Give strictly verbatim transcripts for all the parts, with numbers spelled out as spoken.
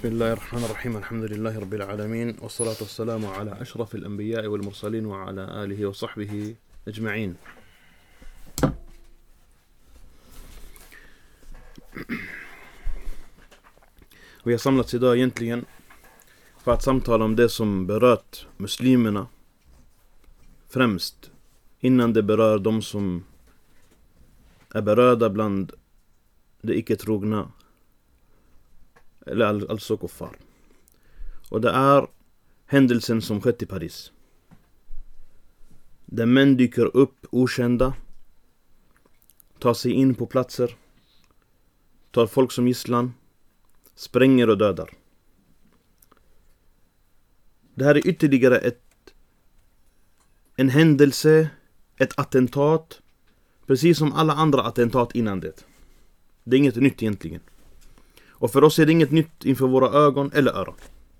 بسم الله الرحمن الرحيم الحمد لله رب العالمين والصلاة والسلام على أشرف الأنبياء والمرسلين وعلى آله وصحبه أجمعين. Vi har samlats idag egentligen för att samtala om det som berört muslimerna främst, innan det berör de som är berörda bland de icke-trogna, eller alltså kuffar. Och det är händelsen som skett i Paris, där män dyker upp okända, tar sig in på platser, tar folk som gisslan, spränger och dödar. Det här är ytterligare ett, en händelse, ett attentat, precis som alla andra attentat innan det. Det är inget nytt egentligen. Och för oss är det inget nytt inför våra ögon eller öron.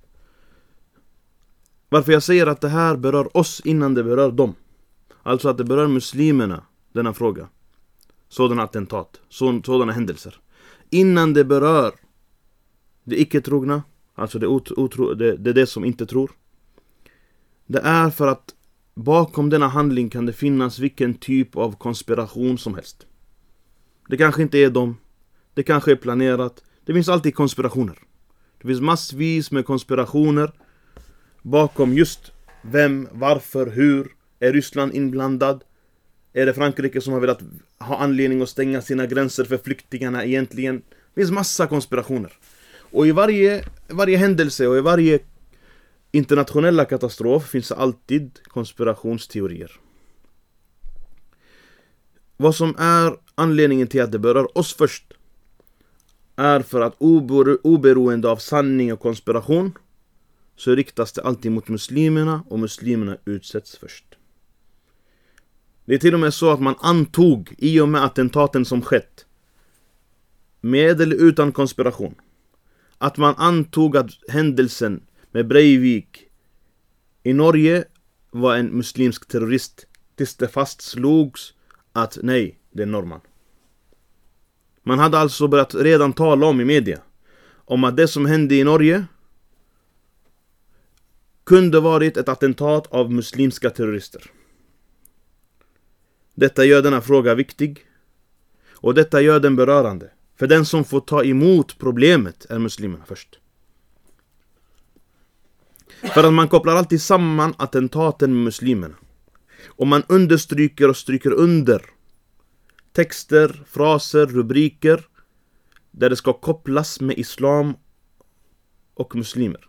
Varför jag säger att det här berör oss innan det berör dem. Alltså att det berör muslimerna, denna fråga. Sådana attentat, sådana händelser. Innan det berör det icke-trogna, alltså det, otro, det, det, det som inte tror. Det är för att bakom denna handling kan det finnas vilken typ av konspiration som helst. Det kanske inte är dem, det kanske är planerat. Det finns alltid konspirationer. Det finns massvis med konspirationer bakom just vem, varför, hur. Är Ryssland inblandad? Är det Frankrike som har velat ha anledning att stänga sina gränser för flyktingarna egentligen? Det finns massa konspirationer. Och i varje, varje händelse och i varje internationella katastrof finns det alltid konspirationsteorier. Vad som är anledningen till att det berör oss först är för att obero, oberoende av sanning och konspiration så riktas det alltid mot muslimerna, och muslimerna utsätts först. Det är till och med så att man antog i och med attentaten som skett, med eller utan konspiration, att man antog att händelsen med Breivik i Norge var en muslimsk terrorist, tills det fastslogs att nej, det är norman. Man hade alltså börjat redan tala om i media om att det som hände i Norge kunde varit ett attentat av muslimska terrorister. Detta gör denna fråga viktig, och detta gör den berörande. För den som får ta emot problemet är muslimerna först. För att man kopplar alltid samman attentaten med muslimerna. Och man understryker och stryker under texter, fraser, rubriker där det ska kopplas med islam och muslimer.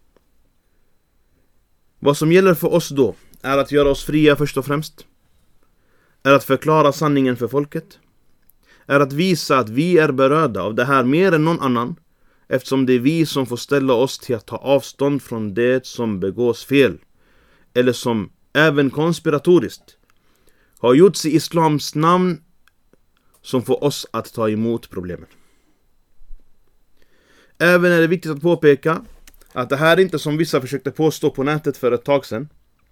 Vad som gäller för oss då är att göra oss fria först och främst. Är att förklara sanningen för folket. Är att visa att vi är berörda av det här mer än någon annan, eftersom det är vi som får ställa oss till att ta avstånd från det som begås fel, eller som även konspiratoriskt har gjorts i islams namn, som får oss att ta emot problemen. Även är det viktigt att påpeka att det här är inte som vissa försökte påstå på nätet för ett tag sedan.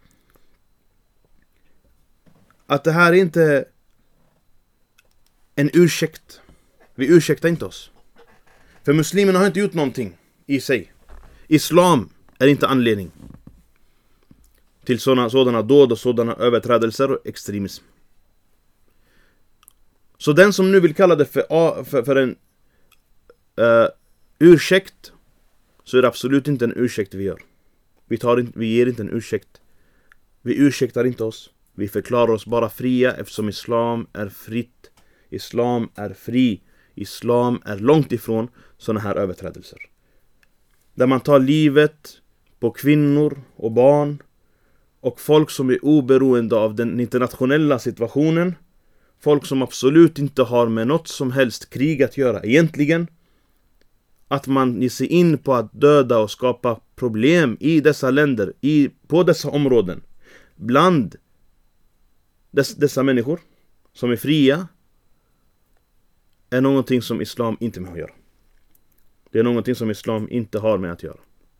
Att det här är inte en ursäkt. Vi ursäktar inte oss. För muslimerna har inte gjort någonting i sig. Islam är inte anledning till sådana, sådana dåd och sådana överträdelser och extremism. Så den som nu vill kalla det för, för, för en uh, ursäkt, så är det absolut inte en ursäkt vi gör. Vi, tar in, vi ger inte en ursäkt. Vi ursäktar inte oss. Vi förklarar oss bara fria, eftersom islam är fritt. Islam är fri. Islam är långt ifrån sådana här överträdelser. Där man tar livet på kvinnor och barn och folk som är oberoende av den internationella situationen. Folk som absolut inte har med något som helst krig att göra egentligen. Att man ger sig in på att döda och skapa problem i dessa länder, i, på dessa områden, bland dess, dessa människor som är fria, är någonting som islam inte med att göra. Det är någonting som islam inte har med att göra.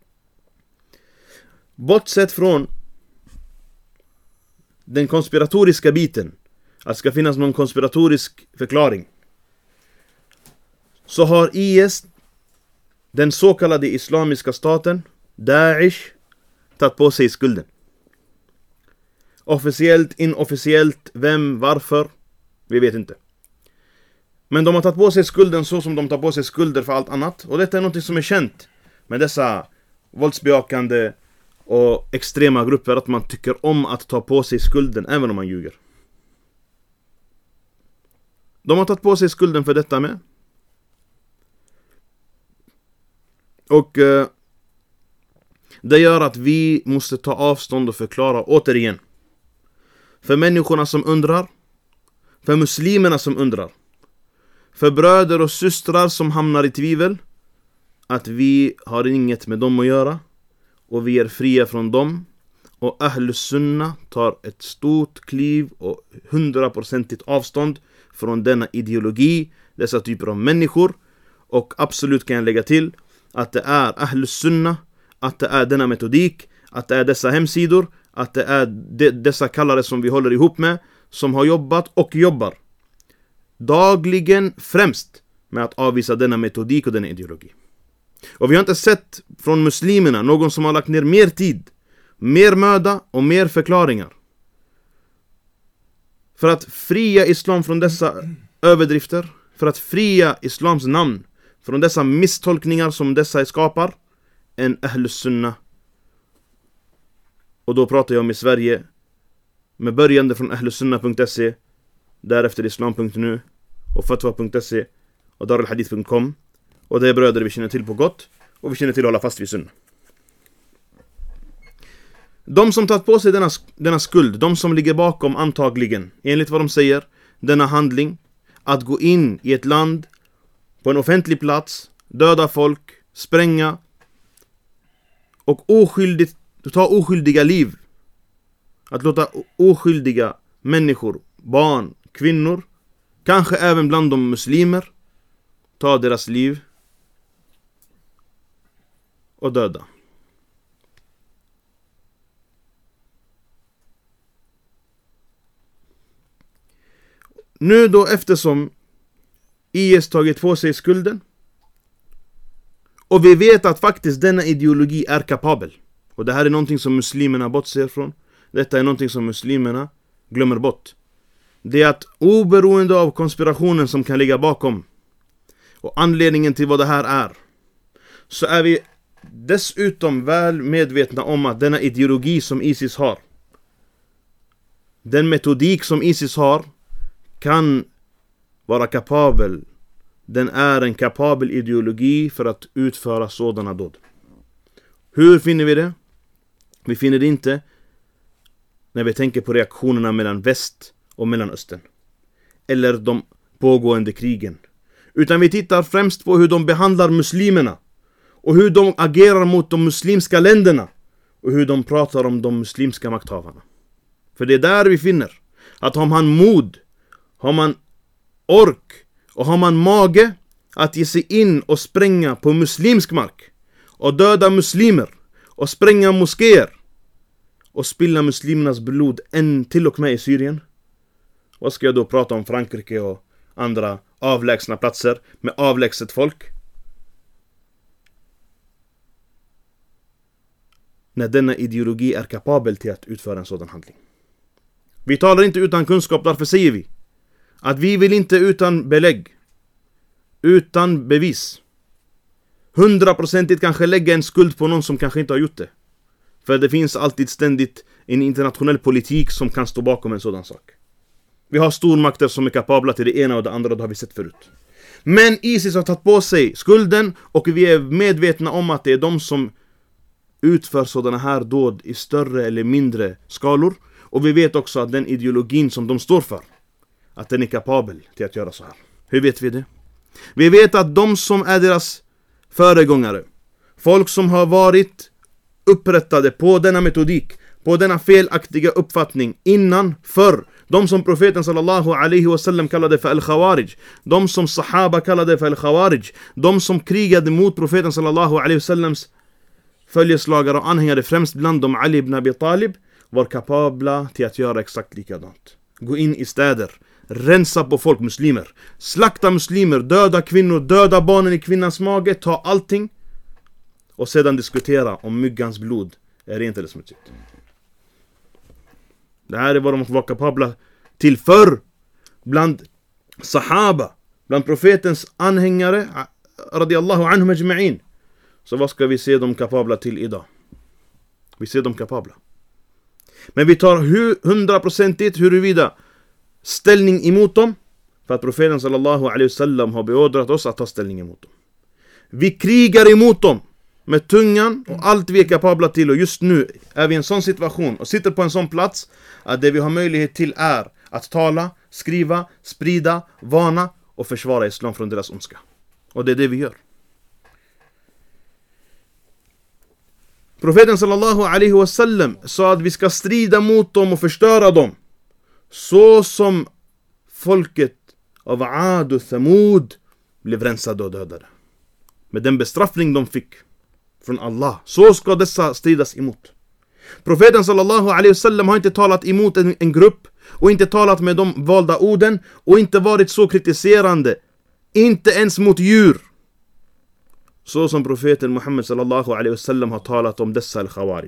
Bortsett från den konspiratoriska biten, att det ska finnas någon konspiratorisk förklaring, så har I S den så kallade islamiska staten, Daesh, tagit på sig skulden. Officiellt, inofficiellt, vem, varför, vi vet inte. Men de har tagit på sig skulden så som de tar på sig skulder för allt annat. Och detta är något som är känt med dessa våldsbejakande och extrema grupper, att man tycker om att ta på sig skulden även om man ljuger. De har tagit på sig skulden för detta med. Och eh, det gör att vi måste ta avstånd och förklara återigen. För människorna som undrar, för muslimerna som undrar, för bröder och systrar som hamnar i tvivel, att vi har inget med dem att göra och vi är fria från dem. Och Ahlus Sunna tar ett stort kliv och hundraprocentigt avstånd från denna ideologi, dessa typer av människor. Och absolut kan jag lägga till att det är Ahlus Sunna, att det är denna metodik, att det är dessa hemsidor, att det är de, dessa kallare som vi håller ihop med, som har jobbat och jobbar dagligen främst med att avvisa denna metodik och denna ideologi. Och vi har inte sett från muslimerna någon som har lagt ner mer tid, mer möda och mer förklaringar för att fria islam från dessa överdrifter, för att fria islams namn från dessa misstolkningar som dessa skapar, än Ahlus Sunna. Och då pratar jag om i Sverige, med börjande från ahlussunna punkt se, därefter islam punkt nu och fatwa punkt se och daralhadith punkt com. Och det är bröder vi känner till på gott, och vi känner till att hålla fast vid sunna. De som tagit på sig denna, denna skuld, de som ligger bakom antagligen, enligt vad de säger, denna handling, att gå in i ett land, på en offentlig plats, döda folk, spränga och oskyldigt, ta oskyldiga liv, att låta oskyldiga människor, barn, kvinnor, kanske även bland de muslimer, ta deras liv och döda. Nu då, eftersom I S tagit på sig skulden och vi vet att faktiskt denna ideologi är kapabel, och det här är någonting som muslimerna bortser från, detta är någonting som muslimerna glömmer bort, det är att oberoende av konspirationen som kan ligga bakom och anledningen till vad det här är, så är vi dessutom väl medvetna om att denna ideologi som ISIS har, den metodik som ISIS har, kan vara kapabel. Den är en kapabel ideologi för att utföra sådana dåd. Hur finner vi det? Vi finner det inte när vi tänker på reaktionerna mellan väst och Mellanöstern, eller de pågående krigen, utan vi tittar främst på hur de behandlar muslimerna och hur de agerar mot de muslimska länderna och hur de pratar om de muslimska makthavarna. För det är där vi finner att har man mod, har man ork och har man mage att ge sig in och spränga på muslimsk mark och döda muslimer och spränga moskéer och spilla muslimernas blod än till och med i Syrien, vad ska jag då prata om Frankrike och andra avlägsna platser med avlägset folk? När denna ideologi är kapabel till att utföra en sådan handling. Vi talar inte utan kunskap, därför säger vi att vi vill inte utan belägg, utan bevis, hundraprocentigt kanske lägga en skuld på någon som kanske inte har gjort det. För det finns alltid ständigt en internationell politik som kan stå bakom en sådan sak. Vi har stormakter som är kapabla till det ena och det andra, det har vi sett förut. Men ISIS har tagit på sig skulden och vi är medvetna om att det är de som utför sådana här dåd i större eller mindre skalor. Och vi vet också att den ideologin som de står för, att den är kapabel till att göra så här. Hur vet vi det? Vi vet att de som är deras föregångare, folk som har varit upprättade på denna metodik, på denna felaktiga uppfattning innan, förr, de som profeten sallallahu alaihi wasallam kallade för al-Khawarij, de som sahaba kallade för al-Khawarij, de som krigade mot profeten sallallahu alaihi wasallams följeslagare och anhängare, främst bland dem Ali ibn Abi Talib, var kapabla till att göra exakt likadant. Gå in i städer, rensa på folk, muslimer, slakta muslimer, döda kvinnor, döda barnen i kvinnans mage, ta allting och sedan diskutera om myggans blod är rent eller smutsigt. Det här är vad de var kapabla till förr bland sahaba, bland profetens anhängare radiyallahu anhum ajma'in. Så vad ska vi se dem kapabla till idag? Vi ser dem kapabla. Men vi tar hundraprocentigt huruvida ställning emot dem, för att profeten sallallahu alaihi wasallam har beordrat oss att ta ställning emot dem. Vi krigar emot dem med tungan och allt vi är kapabla till, och just nu är vi i en sån situation och sitter på en sån plats att det vi har möjlighet till är att tala, skriva, sprida, varna och försvara islam från deras ondska. Och det är det vi gör. Profeten sallallahu alaihi wasallam sa att vi ska strida mot dem och förstöra dem, så som folket av Ad och Thamud blev rensade och dödade. Med den bestraffning de fick från Allah, så ska dessa stridas emot. Profeten sallallahu alaihi wasallam har inte talat emot en, en grupp och inte talat med de valda orden och inte varit så kritiserande, inte ens mot djur, så som profeten Muhammed sallallahu alaihi wasallam har talat om dessa al-Khawarij.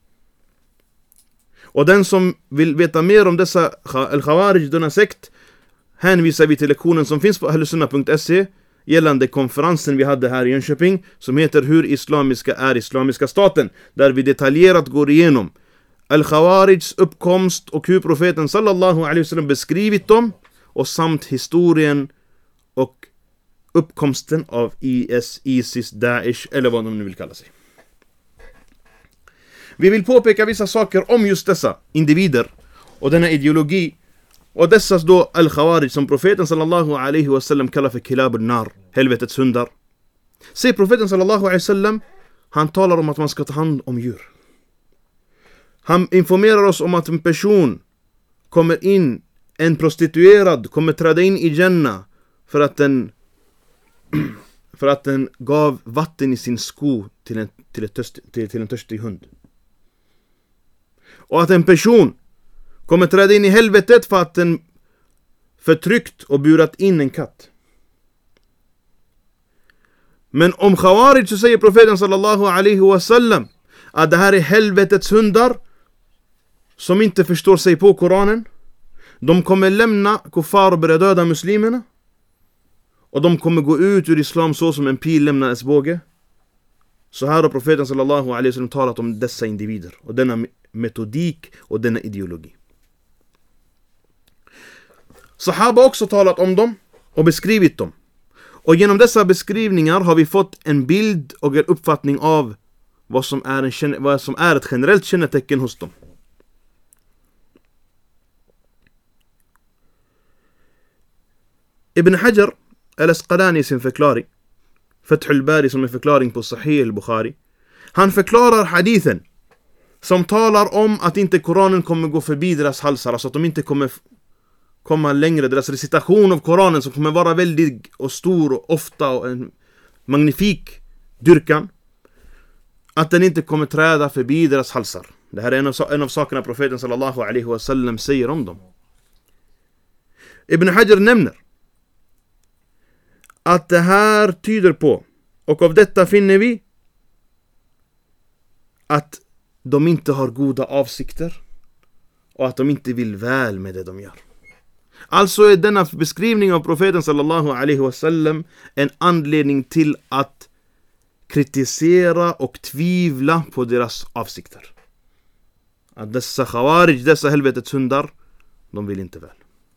Och den som vill veta mer om dessa al-Khawarij, denna sekt, hänvisar vi till lektionen som finns på ahlusunna punkt se gällande konferensen vi hade här i Jönköping, som heter Hur islamiska är islamiska staten, där vi detaljerat går igenom al-Khawarijs uppkomst och hur profeten sallallahu alaihi wasallam beskrivit dem, och samt historien och uppkomsten av I S, Isis, Daesh eller vad de nu vill kalla sig. Vi vill påpeka vissa saker om just dessa individer och denna ideologi och dessas då al-Khawarij som profeten sallallahu alaihi wasallam kallar för kilab al-nar, helvetets hundar. Se, profeten sallallahu alaihi wasallam, han talar om att man ska ta hand om djur. Han informerar oss om att en person kommer in, en prostituerad kommer träda in i Jannah för att den för att den gav vatten i sin sko till en, till ett törst, till, till en törstig hund. Och att en person kommer träda in i helvetet för att den förtryckt och burat in en katt. Men om Khawarij så säger profeten sallallahu alaihi wasallam att det här är helvetets hundar som inte förstår sig på Koranen. De kommer lämna kuffar och börja döda muslimerna. Och de kommer gå ut ur islam så som en pil lämnar en båge. Så här har profeten sallallahu alaihi wasallam talat om dessa individer och denna metodik och denna ideologi. Sahaba har också talat om dem och beskrivit dem. Och genom dessa beskrivningar har vi fått en bild och en uppfattning av vad som är, en, vad som är ett generellt kännetecken hos dem. Ibn Hajar al-Asqalani i sin förklaring, Fath al-Bari, som är förklaring på Sahih al-Bukhari, han förklarar hadithen som talar om att inte Koranen kommer gå förbi deras halsar, alltså att de inte kommer komma längre, deras recitation av Koranen som kommer vara väldigt och stor och ofta och en magnifik dyrkan, att den inte kommer träda förbi deras halsar. Det här är en av, en av sakerna profeten sallallahu alaihi wasallam säger om dem. Ibn Hajar nämner att det här tyder på, och av detta finner vi att de inte har goda avsikter och att de inte vill väl med det de gör. Alltså är denna beskrivning av profeten sallallahu alaihi wasallam en anledning till att kritisera och tvivla på deras avsikter. Att dessa Khawarij, dessa helvetets hundar, de vill inte väl.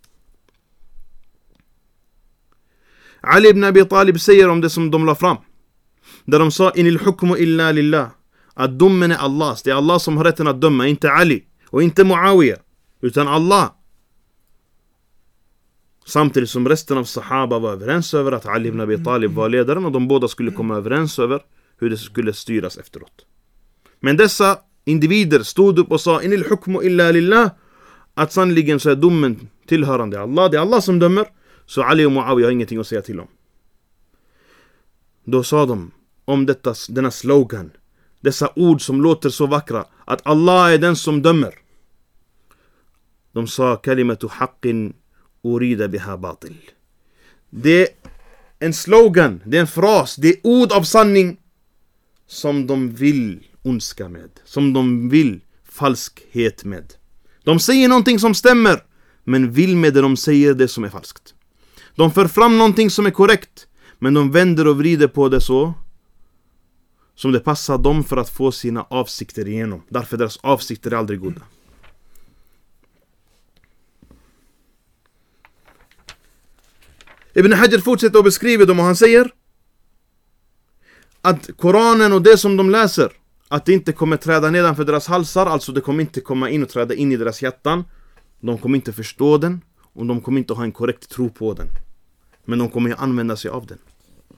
Ali ibn Abi Talib säger om det som de la fram, där de sa inil hukmu illa lillah, att domen är Allahs, det är Allah som har rätten att döma, inte Ali och inte Muawiya, utan Allah. Samtidigt som resten av sahaba var överens över att Ali ibn Abi Talib var ledaren och de båda skulle komma överens över hur det skulle styras efteråt. Men dessa individer stod upp och sa inil hukmu illa lillah, att sannoliken så är domen tillhörande Allah, det är Allah som dömer, så Ali och Muawiya har ingenting att säga till om. Då sa de om detta, denna slogan, dessa ord som låter så vackra, att Allah är den som dömer. De sa kalimatu haqqin urida biha batil. Det är en slogan, det är en fras, det är ord av sanning som de vill ondska med, som de vill falskhet med. De säger någonting som stämmer, men vill med det de säger det som är falskt. De för fram någonting som är korrekt, men de vänder och vrider på det så som det passar dem för att få sina avsikter igenom. Därför deras avsikter är aldrig goda. Ibn Hajar fortsätter att beskriva dem och han säger att Koranen och det som de läser, att det inte kommer träda nedanför deras halsar, alltså det kommer inte komma in och träda in i deras hjärtan. De kommer inte förstå den och de kommer inte ha en korrekt tro på den. Men de kommer använda sig av den.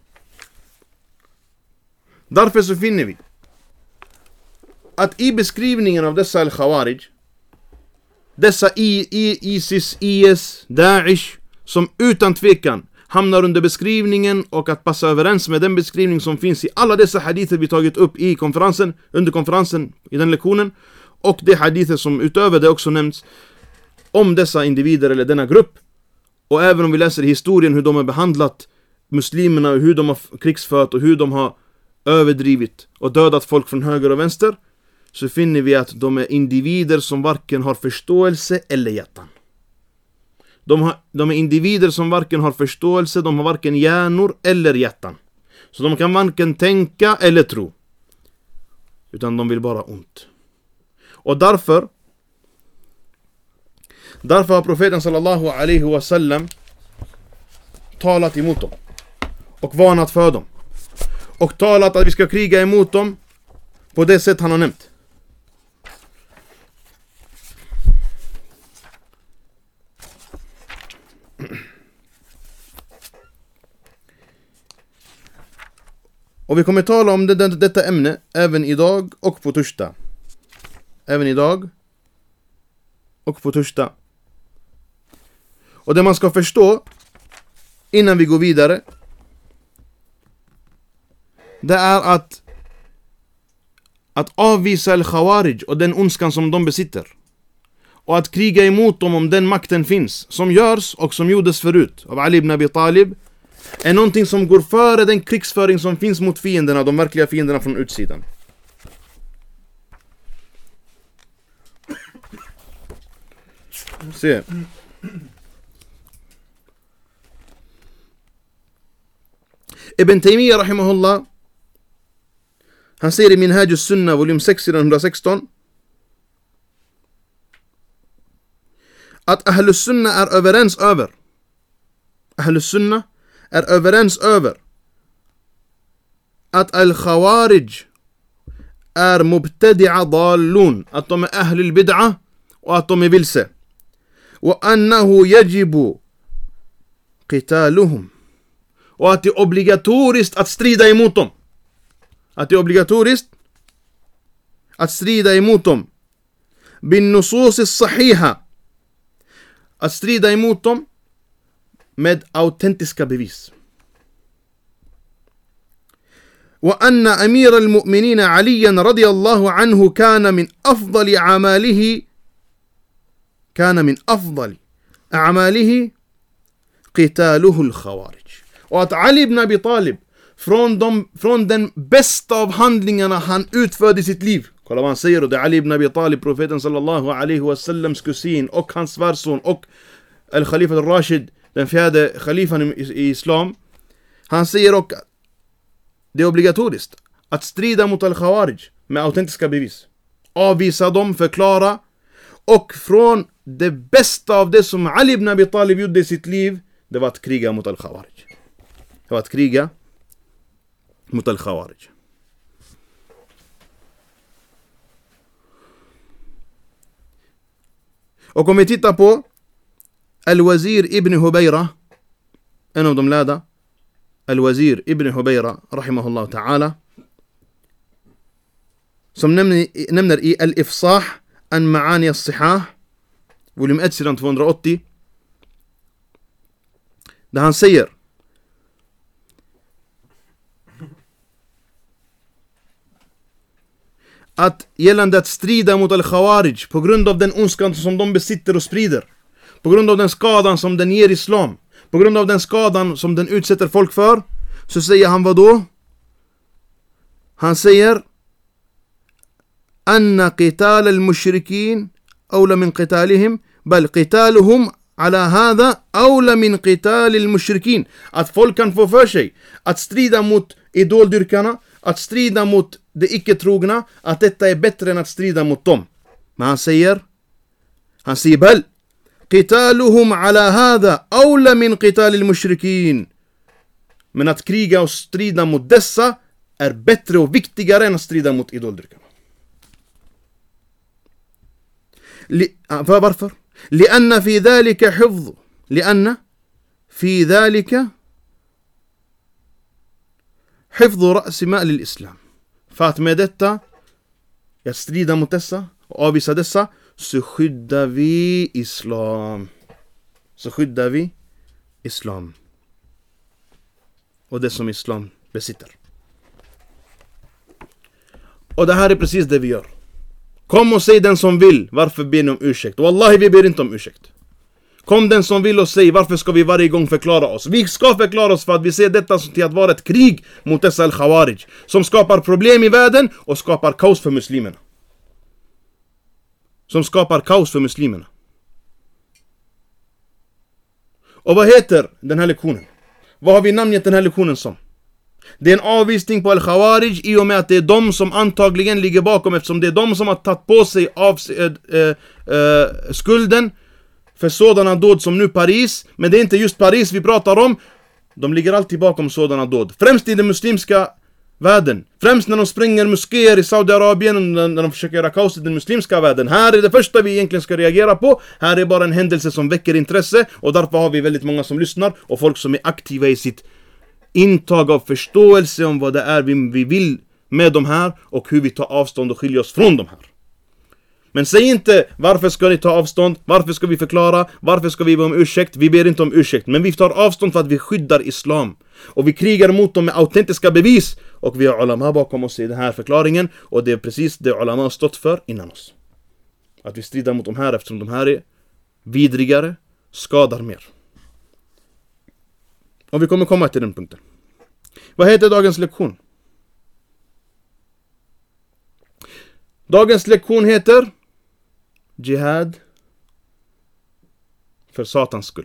Därför så finner vi att i beskrivningen av dessa al-Khawarij, dessa I, I, ISIS, I S, Daesh, som utan tvekan hamnar under beskrivningen och att passa överens med den beskrivning som finns i alla dessa hadither vi tagit upp i konferensen, under konferensen i den lektionen, och de hadither som utöver det också nämns om dessa individer eller denna grupp. Och även om vi läser i historien hur de har behandlat muslimerna och hur de har krigsfört och hur de har överdrivit och dödat folk från höger och vänster, så finner vi att de är individer som varken har förståelse eller hjärtan. De, har, de är individer som varken har förståelse, de har varken hjärnor eller hjärtan. Så de kan varken tänka eller tro, utan de vill bara ont. Och därför Därför har profeten sallallahu alaihi wasallam talat emot dem och varnat för dem och talat att vi ska kriga emot dem på det sätt han har nämnt. Och vi kommer tala om det, det, detta ämne även idag och på torsdag. Även idag och på torsdag. Och det man ska förstå innan vi går vidare, det är att att avvisa al-Khawarij och den ondskan som de besitter, och att kriga emot dem om den makten finns, som görs och som gjordes förut av Ali ibn Abi Talib, är någonting som går före den krigsföring som finns mot fienderna, de verkliga fienderna från utsidan. Se. Ibn Taymiyyah rahimahullah, han säger i Minhaj as-Sunnah volym sex sidan sexton att Ahlus Sunnah är överens över Ahlus Sunnah är överens över att al-Khawarij är mubtadi'a dallun, att de är ahlul bid'a och att de är vilse, och annahu yajibu qitaluhum, och att det är obligatoriskt att strida emot dem. Att det är obligatoriskt att strida emot dem. Bin nusus as-sahiha, att strida emot dem med autentiska bevis. وأن أمير المؤمنين عليا رضي الله عنه كان من أفضل أعماله كان من أفضل أعماله قتاله الخوارج. Och att Ali ibn Abi Talib från, de, från den bästa av handlingarna han utförde i sitt liv. Kolla vad han säger, och det är Ali ibn Abi Talib, profeten sallallahu alaihi wasallams kusin och hans svärson och al-Khalifa al-Rashid, den fjärde khalifan i, i islam. Han säger också att det är obligatoriskt att strida mot al-Khawarij med autentiska bevis. Avvisa dem, förklara. Och från det bästa av det som Ali ibn Abi Talib gjorde i sitt liv, det var att kriga mot al-Khawarij. Det var att kriga mot al-Khawarij. Och om vi tittar på Al-Wazir ibn Hubayra, en av de lärda, Al-Wazir ibn Hubayra rahimahullah ta'ala, som nämner, nämner i Al-Ifsah an Ma'ani as-Sihah volym ett sidan tvåhundraåttio, där han säger att gällande att strida mot al-Khawarij på grund av den ondskan som de besitter och sprider, på grund av den skadan som den ger islam, på grund av den skadan som den utsätter folk för, så säger han vad då? Han säger anna qital al-mushrikin awla min qitalihim bal qitaluhum ala hadha awla min qital al-mushrikin. Att folk kan få för sig att strida mot idoldyrkarna, att strida mot de icke-trogna, att detta är bättre än att strida mot dem. Men han säger han säger bal qitaluhum ala hadha awla min qital al-mushrikin. Men att kriga och strida mot dessa är bättre och viktigare än att strida mot idoldyrkarna. Varför? لأن في ذلك حفظ لأن في ذلك حفظ رأس مال الإسلام. För att med detta, att strida mot dessa och avvisa dessa, så skyddar vi islam. Så skyddar vi islam. Och det som islam besitter. Och det här är precis det vi gör. Kom och säg den som vill, varför ber ni om ursäkt? Wallahi, vi ber inte om ursäkt. Kom den som vill och säg, varför ska vi varje gång förklara oss? Vi ska förklara oss för att vi ser detta till att vara ett krig mot dessa al-Khawarij, som skapar problem i världen och skapar kaos för muslimerna. Som skapar kaos för muslimerna. Och vad heter den här lektionen? Vad har vi namngett den här lektionen som? Det är en avvisning på al-Khawarij i och med att det är de som antagligen ligger bakom, eftersom det är de som har tagit på sig av, äh, äh, äh, skulden för sådana dåd som nu Paris. Men det är inte just Paris vi pratar om. De ligger alltid bakom sådana dåd. Främst i den muslimska världen. Främst när de spränger moskéer i Saudiarabien, när de försöker göra kaos i den muslimska världen. Här är det första vi egentligen ska reagera på. Här är bara en händelse som väcker intresse. Och därför har vi väldigt många som lyssnar. Och folk som är aktiva i sitt intag av förståelse om vad det är vi, vi vill med de här. Och hur vi tar avstånd och skiljer oss från de här. Men säg inte, varför ska ni ta avstånd? Varför ska vi förklara? Varför ska vi be om ursäkt? Vi ber inte om ursäkt. Men vi tar avstånd för att vi skyddar islam. Och vi krigar mot dem med autentiska bevis. Och vi har ulama bakom oss i den här förklaringen. Och det är precis det ulama har stått för innan oss. Att vi strider mot de här eftersom de här är vidrigare, skadar mer. Och vi kommer komma till den punkten. Vad heter dagens lektion? Dagens lektion heter Jihad för satans skull.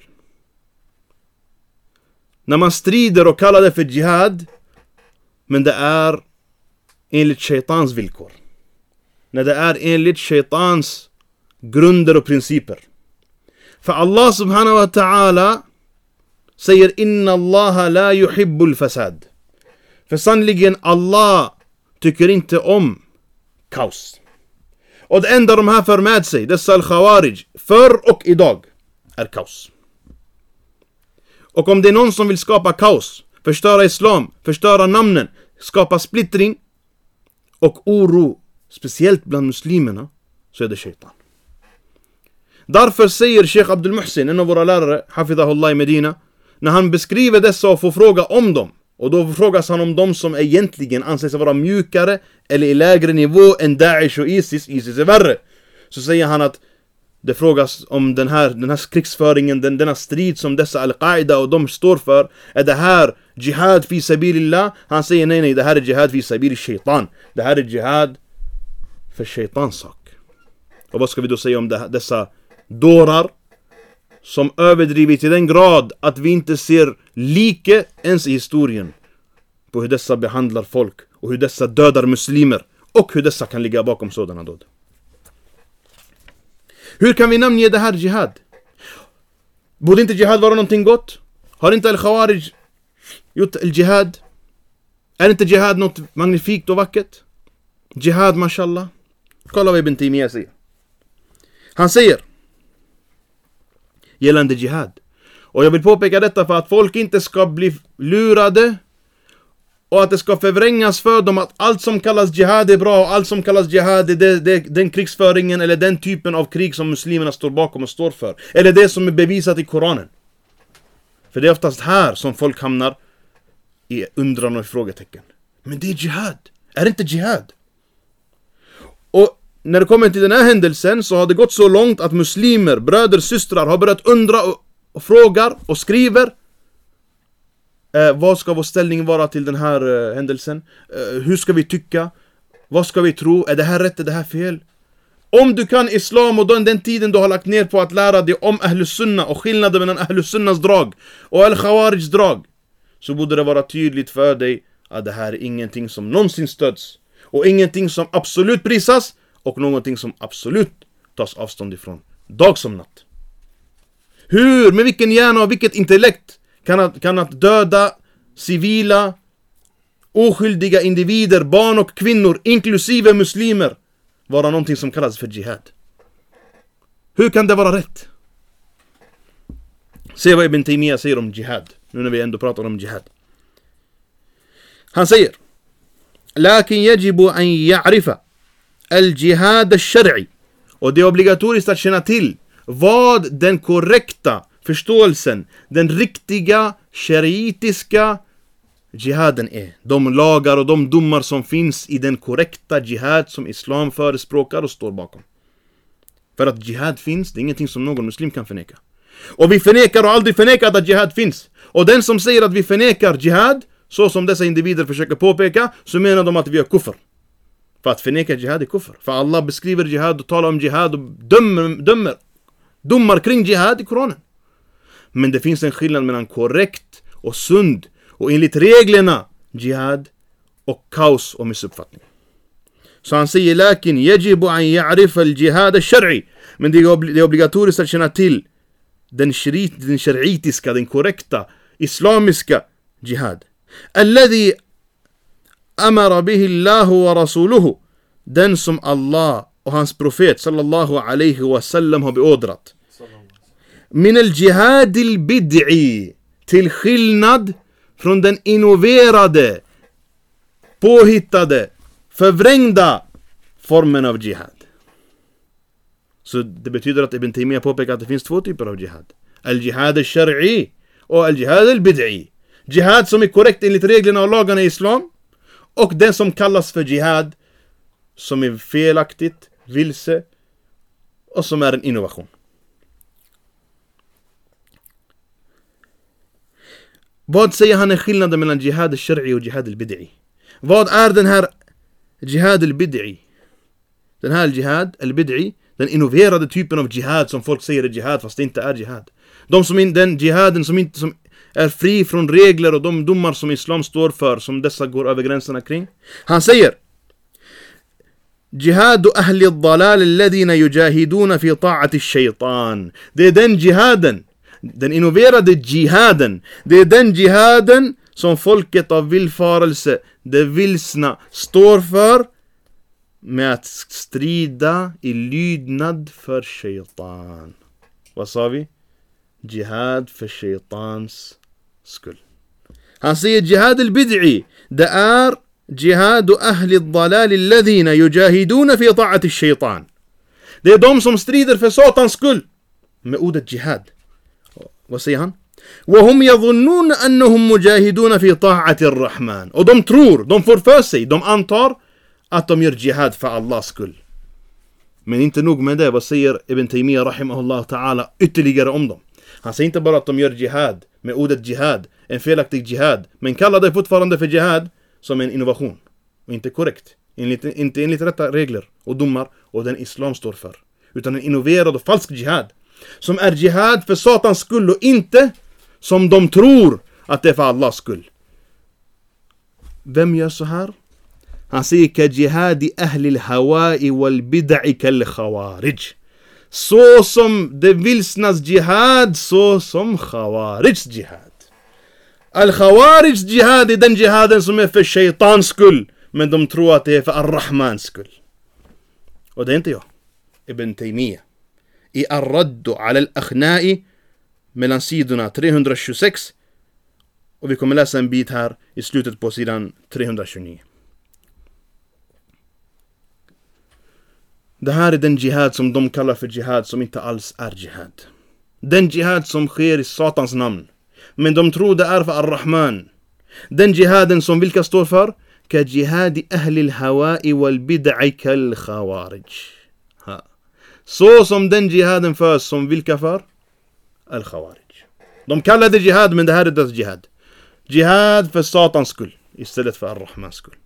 När man strider och kallar det för jihad, men det är enligt shaitans villkor. När det är enligt shaitans grunder och principer. För Allah subhanahu wa ta'ala säger inna Allah la yuhibbul fasad. För sannoliken Allah tycker inte om kaos. Och det enda de här för med sig, dessa al-Khawarij, förr och idag, är kaos. Och om det är någon som vill skapa kaos, förstöra islam, förstöra namnen, skapa splittring och oro, speciellt bland muslimerna, så är det shaitan. Därför säger Sheikh Abdul Muhsin, en av våra lärare, hafidahullah i Medina, när han beskriver dessa och får fråga om dem, och då frågas han om de som egentligen anses vara mjukare eller i lägre nivå än Daesh och Isis, Isis är värre. Så säger han att det frågas om den här, den här krigsföringen, den, denna strid som dessa Al-Qaida och de står för. Är det här jihad fi sabilillah? Han säger nej, nej, det här är jihad fi sabili shaitan. Det här är jihad för shaitans sak. Och vad ska vi då säga om det, dessa dårar som överdrivit till den grad att vi inte ser like ens i historien på hur dessa behandlar folk och hur dessa dödar muslimer och hur dessa kan ligga bakom sådana dåd. Hur kan vi namnge det här jihad? Borde inte jihad vara någonting gott? Har inte al-Khawarij gjort al-jihad? Är inte jihad något magnifikt och vackert? Jihad, mashallah. Kolla vad Ibn Taymiyyah säger. Han säger gällande jihad. Och jag vill påpeka detta för att folk inte ska bli lurade och att det ska förvrängas för dem att allt som kallas jihad är bra och allt som kallas jihad är det, det, den krigsföringen eller den typen av krig som muslimerna står bakom och står för. Eller det som är bevisat i Koranen. För det är oftast här som folk hamnar i undran och frågetecken. Men det är jihad. Är det inte jihad? Och när det kommer till den här händelsen så har det gått så långt att muslimer, bröder, systrar har börjat undra och, och frågar och skriver. Eh, vad ska vår ställning vara till den här eh, händelsen? Eh, hur ska vi tycka? Vad ska vi tro? Är det här rätt? Är det här fel? Om du kan islam och den, den tiden du har lagt ner på att lära dig om Ahlus Sunna och skillnaden mellan Ahlus Sunnas drag och Al-Khawarijs drag, så borde det vara tydligt för dig att det här är ingenting som någonsin stöds och ingenting som absolut prisas och någonting som absolut tas avstånd ifrån, dag som natt. Hur, med vilken hjärna och vilket intellekt kan att, kan att döda civila, oskyldiga individer, barn och kvinnor, inklusive muslimer, vara någonting som kallas för jihad? Hur kan det vara rätt? Se vad Ibn Taymiyyah säger om jihad, nu när vi ändå pratar om jihad. Han säger: Lakin yajibu an ya'rifa al-jihad al-shar'i. Och det är obligatoriskt att känna till vad den korrekta förståelsen, den riktiga shariitiska jihaden är. De lagar och de domar som finns i den korrekta jihad som islam förespråkar och står bakom. För att jihad finns, det är ingenting som någon muslim kan förneka. Och vi förnekar och aldrig förnekat att jihad finns. Och den som säger att vi förnekar jihad, så som dessa individer försöker påpeka, så menar de att vi är kuffer. För att förneka jihad är kuffer. För Allah beskriver jihad och talar om jihad och dömer, dömer domar kring jihad i Koranen. Men det finns en skillnad mellan korrekt och sund och enligt reglerna jihad och kaos och missuppfattning. Så han säger: Lakin yajibu an ya'rifa al-jihad al-shar'i. Men det är obligatoriskt att känna till den shariitiska, den korrekta islamiska jihad. Alladhi amara bihi Allahu wa rasuluhu. Den som Allah och hans profet sallallahu alaihi wa sallam har beordrat. Min al-jihad al-bid'i. Till skillnad från den innoverade, påhittade, förvrängda formen av jihad. Så det betyder att Ibn Taymiyyah påpekar att det finns två typer av jihad. Al-jihad al-shar'i och al-jihad al-bid'i. Jihad som är korrekt enligt reglerna och lagarna i islam, och den som kallas för jihad som är felaktigt, vilse och som är en innovation. Vad säger han är skillnaden mellan jihad al-shar'i och jihad al-bid'i? Vad är den här jihad al-bid'i? Den här jihad al-bid'i, den innoverade typen av jihad som folk säger är jihad fast det inte är jihad. De som in, den jihaden som inte som är fri från regler och de domar som islam står för, som dessa går över gränserna kring. Han säger: Jihadu ahli ad-dalal alladhina yujahiduna fi ta'ati ash-shaytan. Det är den jihaden, den innoverade jihaden. Det är den jihaden som folket av villfarelse, det vilsna, står för med att strida i lydnad för shaytan. Vad sa vi? Jihad för shaytans skull. Han säger jihad al-bid'i. Det är jihad ahli ad-dalal alladhina yujahiduna fi ta'ati ash-shaytan. Det är de som strider för satans skull med ordet jihad. Vad säger han? وهم يظنون أنهم مجاهدون في طاعة الرحمن. Och de tror, de får för sig, de antar att de gör jihad för Allahs skull. Men inte nog med det, vad säger Ibn Taymiyyah rahimahullah ta'ala ytterligare om dem? Han säger inte bara att de gör jihad med ordet jihad, en felaktig jihad, men kallar det fortfarande för jihad som en innovation och inte korrekt, enligt, inte enligt rätta regler och domar och den islam står för, utan en innoverad och falsk jihad som är jihad för satans skull och inte som de tror att det är för Allahs skull. Vem gör så här? Han säger ka jihadi ahli al-hawa'i wal bid'i kal khawarij. Så som det vilsnas jihad, så som khawarijs jihad. Al-khawarijs jihad är den jihaden som är för shaitans skull, men de tror att det är för ar-Rahmans skull. Och det är inte jag, Ibn Taymiyyah. I Ar-Raddu ala al-Akhna'i mellan sidorna trehundratjugosex, och vi kommer läsa en bit här i slutet på sidan trehundratjugonio. Det här är den jihad som de kallar för jihad som inte alls är jihad. Den jihad som sker i satans namn, men de tror det är för ar-Rahman. Den jihaden som vilka står för? Ka jihadi ahli al-hawa'i wal bid'i kal khawarij. Så som den jihaden förs som vilka för? Al-Khawarij. De kallar det jihad, men det här är deras jihad. Jihad för Satans skull istället för Ar-Rahmans skull.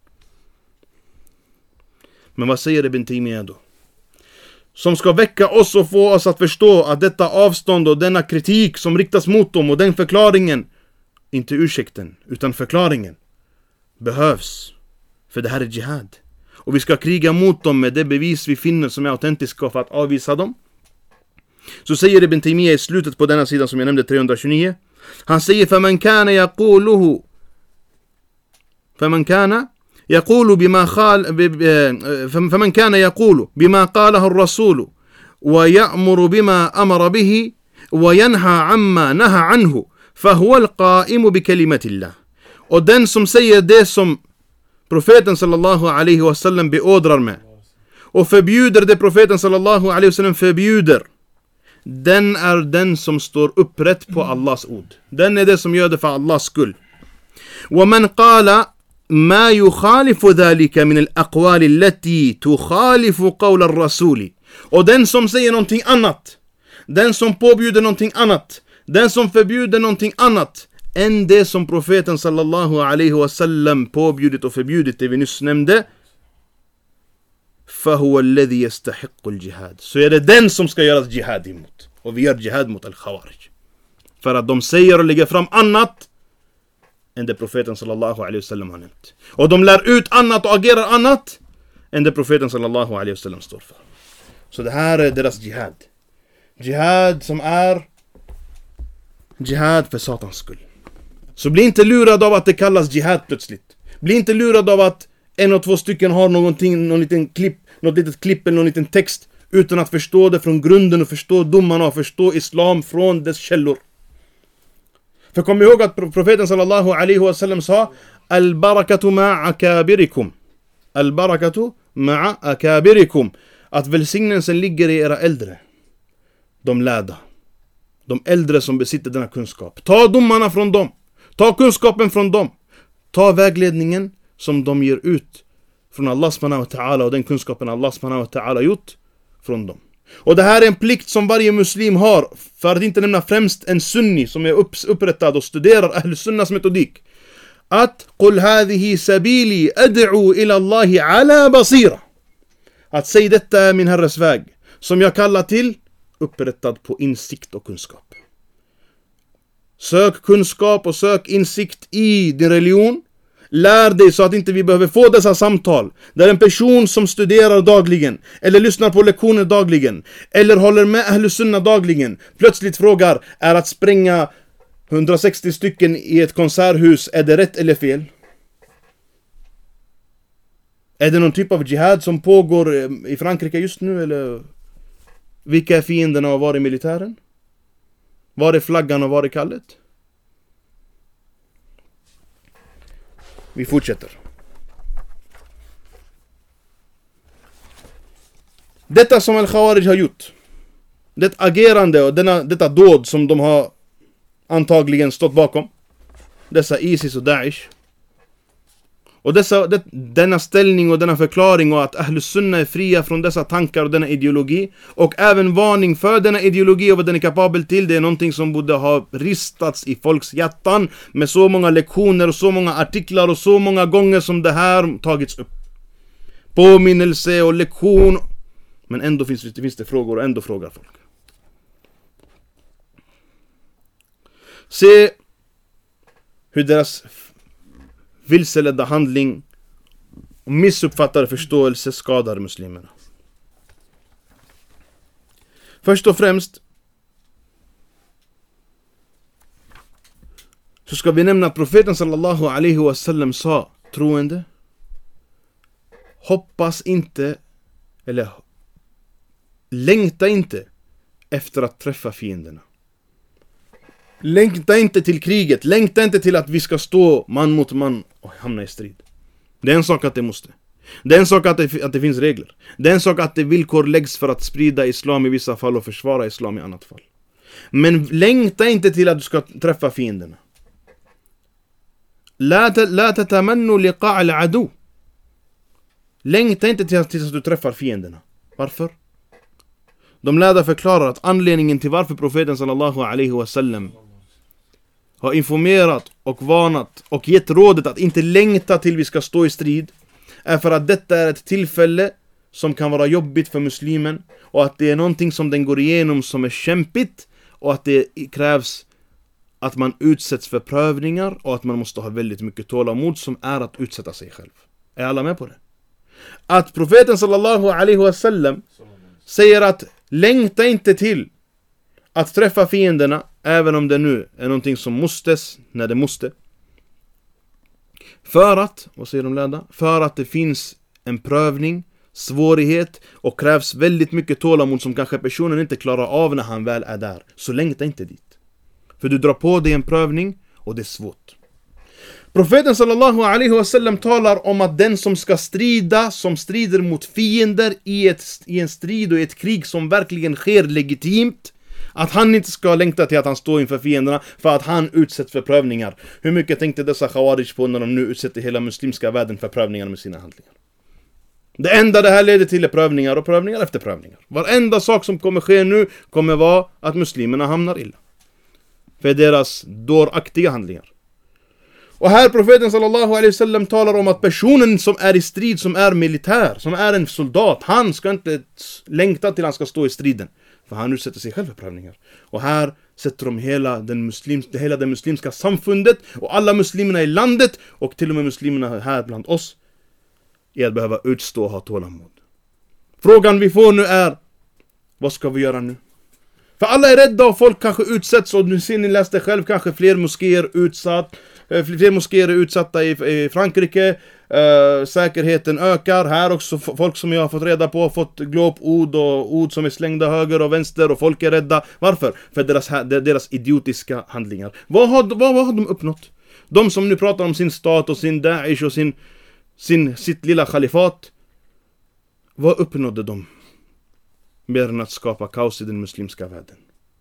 Men vad säger Ibn Taymiyyah då? Som ska väcka oss och få oss att förstå att detta avstånd och denna kritik som riktas mot dem och den förklaringen, inte ursäkten utan förklaringen, behövs. För det här är jihad. Och vi ska kriga mot dem med det bevis vi finner som är autentiska för att avvisa dem. Så säger Ibn Taymiyyah i slutet på denna sidan som jag nämnde, trehundratjugonio. Han säger فَمَنْ كَانَ يَقُولُهُ فَمَنْ كَانَ يقول بما خال فمن كان يقول بما قاله الرسول ويأمر بما أمر به وينهى عما نهى عنه فهو القائم بكلمة الله. Och den som säger det som profeten sallallahu alaihi wasallam beordrar med och förbjuder det profeten sallallahu alaihi wasallam förbjuder, den är den som står upprätt på Allahs ord. Den är det som gör det för Allahs skull. ومن قال ما يخالف ذلك من الأقوال التي تخالف قول الرسول. Och den som säger någonting annat, den som påbjuder någonting annat, den som förbjuder någonting annat än det som profeten sallallahu alaihi wasallam påbjudit och förbjudit, det vi nyss nämnde, فهو الذي يستحق الجهاد. Så är det den som ska göras jihad emot. Och vi gör jihad mot al-Khawarij. För att de säger och lägger fram annat än det profeten sallallahu alaihi wasallam har nämnt. Och de lär ut annat och agerar annat än det profeten sallallahu alaihi wasallam står för. Så det här är deras jihad. Jihad som är jihad för Satans skull. Så bli inte lurad av att det kallas jihad plötsligt. Bli inte lurad av att en och två stycken har någonting, någon liten klipp, något litet klipp eller någon liten text utan att förstå det från grunden och förstå domarna och förstå islam från dess källor. För kom ihåg att profeten sallallahu alaihi wasallam sa al-barakatu ma'a akabirikum. Al-barakatu ma'a akabirikum. Att välsignelsen ligger i era äldre. De lärda. De äldre som besitter denna kunskap. Ta domarna från dem. Ta kunskapen från dem. Ta vägledningen som de ger ut från Allah subhanahu wa ta'ala och den kunskapen Allah subhanahu wa ta'ala gjort från dem. Och det här är en plikt som varje muslim har, för att inte nämna främst en sunni som är upprättad och studerar Ahl-Sunnas metodik. Att قُلْ هَذِهِ سَبِيلِي أَدْعُوا إِلَى اللَّهِ عَلَى بَصِيرًا. Att säga detta är min Herres väg, som jag kallar till, upprättad på insikt och kunskap. Sök kunskap och sök insikt i din religion. Lär dig så att inte vi behöver få dessa samtal där en person som studerar dagligen eller lyssnar på lektioner dagligen eller håller med Ahl-Sunna dagligen plötsligt frågar, är att spränga hundrasextio stycken i ett konserthus, är det rätt eller fel? Är det någon typ av jihad som pågår i Frankrike just nu, eller vilka är fienderna och var är militären? Var är flaggan och var är kallet? Vi fortsätter. Detta som al-Khawarij har gjort, det agerande och denna, detta dåd som de har antagligen stått bakom, dessa ISIS och Daesh, och dessa, det, denna ställning och denna förklaring och att Ahl-Sunna är fria från dessa tankar och denna ideologi, och även varning för denna ideologi och vad den är kapabel till, det är någonting som borde ha ristats i folks hjärtan med så många lektioner och så många artiklar och så många gånger som det här tagits upp. Påminnelse och lektion, men ändå finns det, finns det frågor och ändå frågar folk. Se hur deras vilseledda handling och missuppfattade förståelse skadar muslimerna. Först och främst så ska vi nämna att profeten sallallahu alaihi wasallam sa, troende, hoppas inte eller längta inte efter att träffa fienderna. Längta inte till kriget. Längta inte till att vi ska stå man mot man och hamna i strid. Det är en sak att det måste. Det är en sak att det, att det finns regler. Det är en sak att det villkor läggs för att sprida islam i vissa fall och försvara islam i annat fall. Men längta inte till att du ska träffa fienderna. La tatamannu liqa' al-adu. Längta inte till att du träffar fienderna. Varför? De lärda förklarar att anledningen till varför profeten sallallahu alaihi wasallam har informerat och varnat och gett rådet att inte längta till vi ska stå i strid är för att detta är ett tillfälle som kan vara jobbigt för muslimen och att det är någonting som den går igenom som är kämpigt och att det krävs att man utsätts för prövningar och att man måste ha väldigt mycket tålamod som är att utsätta sig själv. Är alla med på det? Att profeten sallallahu alaihi wasallam säger att längta inte till att träffa fienderna även om det nu är någonting som måstes när det måste. För att, vad säger de lärda? För att det finns en prövning, svårighet och krävs väldigt mycket tålamod som kanske personen inte klarar av när han väl är där. Så längta inte dit. För du drar på dig en prövning och det är svårt. Profeten sallallahu alaihi wasallam talar om att den som ska strida, som strider mot fiender i, ett, i en strid och i ett krig som verkligen sker legitimt, att han inte ska längta till att han står inför fienderna för att han utsätts för prövningar. Hur mycket tänkte dessa khawarij på när de nu utsätter hela muslimska världen för prövningar med sina handlingar? Det enda det här leder till är prövningar och prövningar efter prövningar. Varenda sak som kommer ske nu kommer vara att muslimerna hamnar illa för deras dåraktiga handlingar. Och här profeten sallallahu alaihi wasallam talar om att personen som är i strid, som är militär, som är en soldat, han ska inte längta till han ska stå i striden. För han utsätter sig själv för prövningar. Och här sätter de hela, den muslims, hela det muslimska samfundet och alla muslimerna i landet och till och med muslimerna här bland oss i att behöva utstå och ha tålamod. Frågan vi får nu är, vad ska vi göra nu? För alla är rädda och folk kanske utsätts och nu ser ni läste själv kanske fler moskéer utsatt. Fler moskéer är utsatta i, i Frankrike. Uh, säkerheten ökar. Här också folk som jag har fått reda på har fått glåpord och ord som är slängda höger och vänster och folk är rädda. Varför? För deras, deras idiotiska handlingar. Vad har, vad, vad har de uppnått? De som nu pratar om sin stat och sin Daesh och sin, sin, sitt lilla khalifat. Vad uppnådde de? Mer än att skapa kaos i den muslimska världen.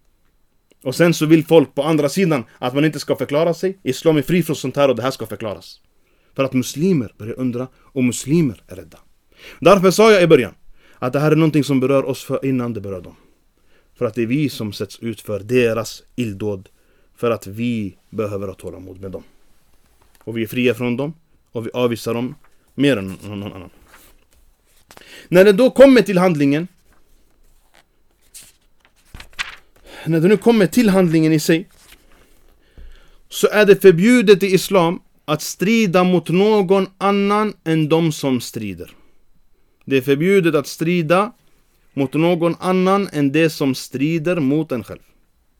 Och sen så vill folk på andra sidan att man inte ska förklara sig. Islam är fri från sånt här och det här ska förklaras. För att muslimer börjar undra och muslimer är rädda. Därför sa jag i början att det här är någonting som berör oss för innan det berör dem. För att det är vi som sätts ut för deras illdåd. För att vi behöver ha tålamod med dem. Och vi är fria från dem och vi avvisar dem mer än någon annan. När det då kommer till handlingen, när det nu kommer till handlingen i sig, så är det förbjudet i islam att strida mot någon annan än de som strider. Det är förbjudet att strida mot någon annan än det som strider mot en själv.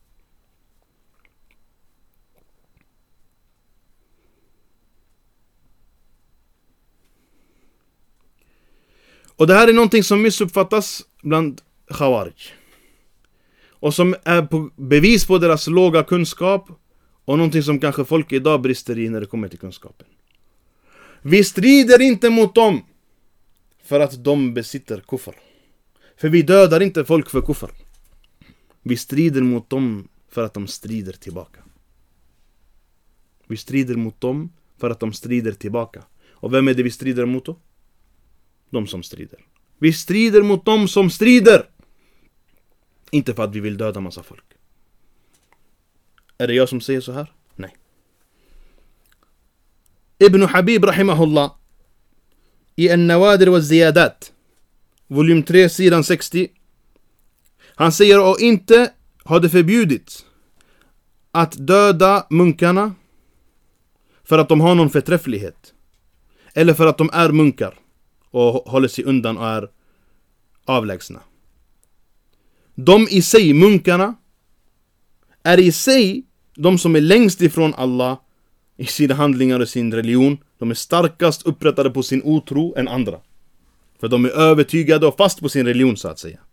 Och det här är någonting som missuppfattas bland khawarij. Och som är på bevis på deras låga kunskap. Och någonting som kanske folk idag brister i när det kommer till kunskapen. Vi strider inte mot dem för att de besitter kufr. För vi dödar inte folk för kufr. Vi strider mot dem för att de strider tillbaka. Vi strider mot dem för att de strider tillbaka. Och vem är det vi strider mot då? De som strider. Vi strider mot dem som strider. Inte för att vi vill döda massa folk. Är det jag som säger så här? Nej. Ibn Habib rahimahullah i An-Nawadir wa Ziyadat volym tre sidan sextio, han säger och inte har det förbjudits att döda munkarna för att de har någon förträfflighet eller för att de är munkar och håller sig undan och är avlägsna. De i sig, munkarna, är i sig de som är längst ifrån Allah i sina handlingar och sin religion. De är starkast upprättade på sin otro än andra. För de är övertygade och fast på sin religion, så att säga.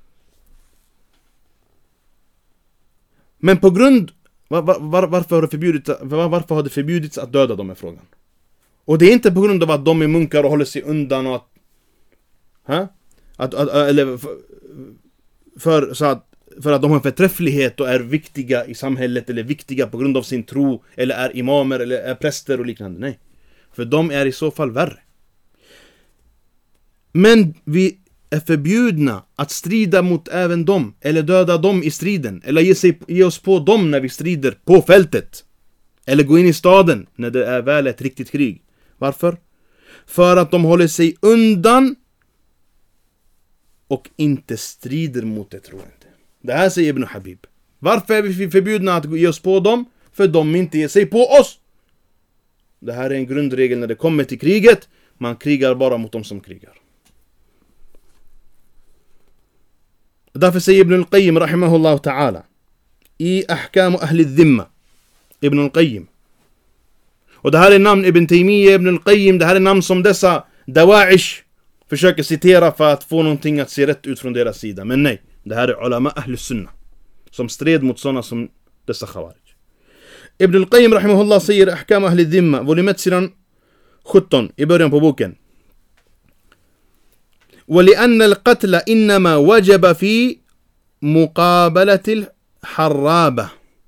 Men på grund var, var, varför, har det förbjudits, var, varför har det förbjudits att döda dem, är frågan. Och det är inte på grund av att de är munkar och håller sig undan och att, ha? att, att eller för, för, så att, för att de har en förträfflighet och är viktiga i samhället eller viktiga på grund av sin tro eller är imamer eller är präster och liknande. Nej. För de är i så fall värre. Men vi är förbjudna att strida mot även dem eller döda dem i striden eller ge, sig, ge oss på dem när vi strider på fältet. Eller gå in i staden när det är väl ett riktigt krig. Varför? För att de håller sig undan och inte strider mot det troende. Det här säger Ibn Habib. Varför är vi förbjudna att ge oss på dem? För de inte ger sig på oss. Det här är en grundregel när det kommer till kriget. Man krigar bara mot dem som krigar. Därför säger Ibn al-Qayyim rahimahullah ta'ala i Ahkam Ahli Dhimma, Ibn al-Qayyim. Och det här är namn Ibn Taymiyyah, Ibn al-Qayyim. Det här är namn som dessa Dawa'ish försöker citera för att få någonting att se rätt ut från deras sida. Men nej, det här är ulama Ahli Sunnah som stred mot sådana som dessa Khawarij. Ibn al-Qayyim rahimahullah säger Ahkam Ahli Dhimma, volym ett sidan sjutton i början på boken. ولأن القتل إنما وجب في مقابلة الحرابة.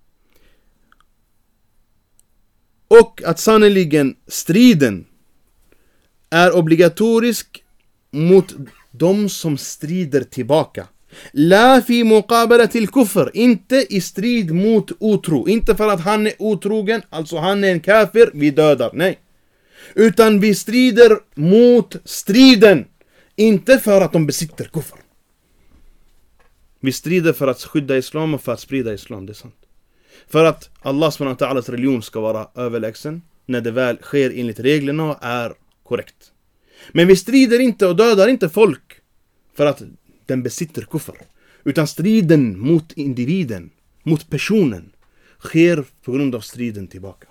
Och att sannoliken striden är obligatorisk mot de som strider tillbaka. La fi muqabala till kufr, inte i strid mot otro, inte för att han är otrogen, alltså han är en kafir, vi dödar, nej. Utan vi strider mot striden, inte för att de besitter kufr. Vi strider för att skydda islam och för att sprida islam, det är sant. För att Allah subhanahu wa ta'alas religion ska vara överlägsen när det väl sker enligt reglerna och är korrekt. Men vi strider inte och dödar inte folk för att den besitter kufr. Utan striden mot individen, mot personen, sker på grund av striden tillbaka.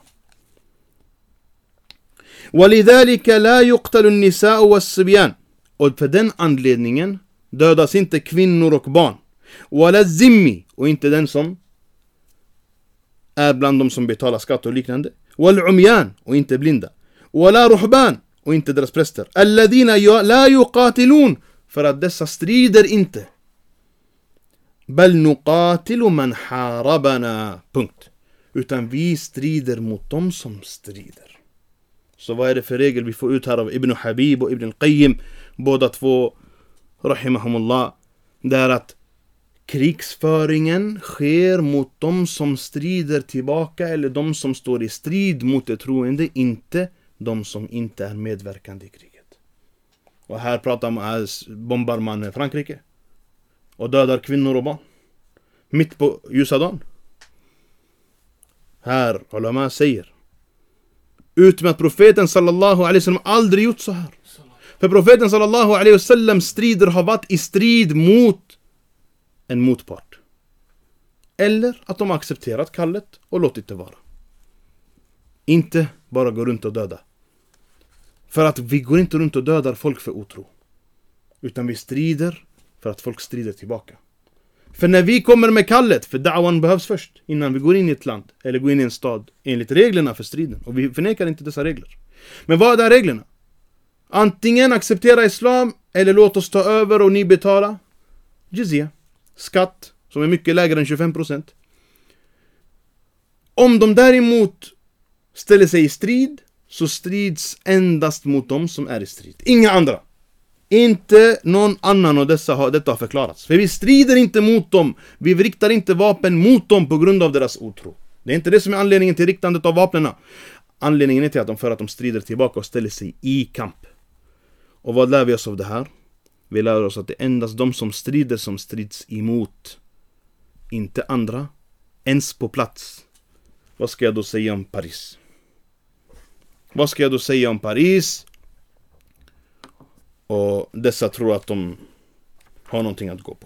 وَلِذَلِكَ لَا يُقْتَلُ النِّسَاءُ وَالصِّبْيَانُ. Och för den anledningen dödas inte kvinnor och barn. وَلَا الزِّمِّ, och inte den som är bland de som betalar skatt och liknande. وَالْعُمْيَانُ, och inte blinda. وَلَا رُحْبَانُ, och inte deras präster. الَّذِينَ لَا يُقَاتِلُونَ, för att dessa strider inte. بَلْ نُقَاتِلُ مَنْ حَارَبَنَا. Punkt. Utan vi strider mot dem som strider. Så vad är det för regel vi får ut här av Ibn Habib och Ibn al-Qayyim? Båda två, rahimahumullah. Det är att krigsföringen sker mot dem som strider tillbaka, eller de som står i strid mot det troende, inte de som inte är medverkande i kriget. Och här pratar man, bombar man Frankrike och dödar kvinnor och barn mitt på ljusa dagen. Här, ulama säger ut med att profeten sallallahu alaihi wasallam aldrig gjort så här. För profeten sallallahu alaihi wasallam strider har varit i strid mot en motpart. Eller att de har accepterat kallet och låtit det vara. Inte bara gå runt och döda. För att vi går inte runt och dödar folk för otro. Utan vi strider för att folk strider tillbaka. För när vi kommer med kallet, för da'wan behövs först innan vi går in i ett land eller går in i en stad enligt reglerna för striden. Och vi förnekar inte dessa regler. Men vad är reglerna? Antingen acceptera islam eller låt oss ta över och ni betala jizya, skatt som är mycket lägre än tjugofem procent. Om de däremot ställer sig i strid, så strids endast mot dem som är i strid. Inga andra. Inte någon annan, och dessa har, detta har förklarats. För vi strider inte mot dem. Vi riktar inte vapen mot dem på grund av deras otro. Det är inte det som är anledningen till riktandet av vapnen. Anledningen är till att de för att de strider tillbaka och ställer sig i kamp. Och vad lär vi oss av det här? Vi lär oss att det är endast de som strider som strids emot. Inte andra. Ens på plats. Vad ska jag då säga om Paris? Vad ska jag då säga om Paris? Och dessa tror att de har någonting att gå på.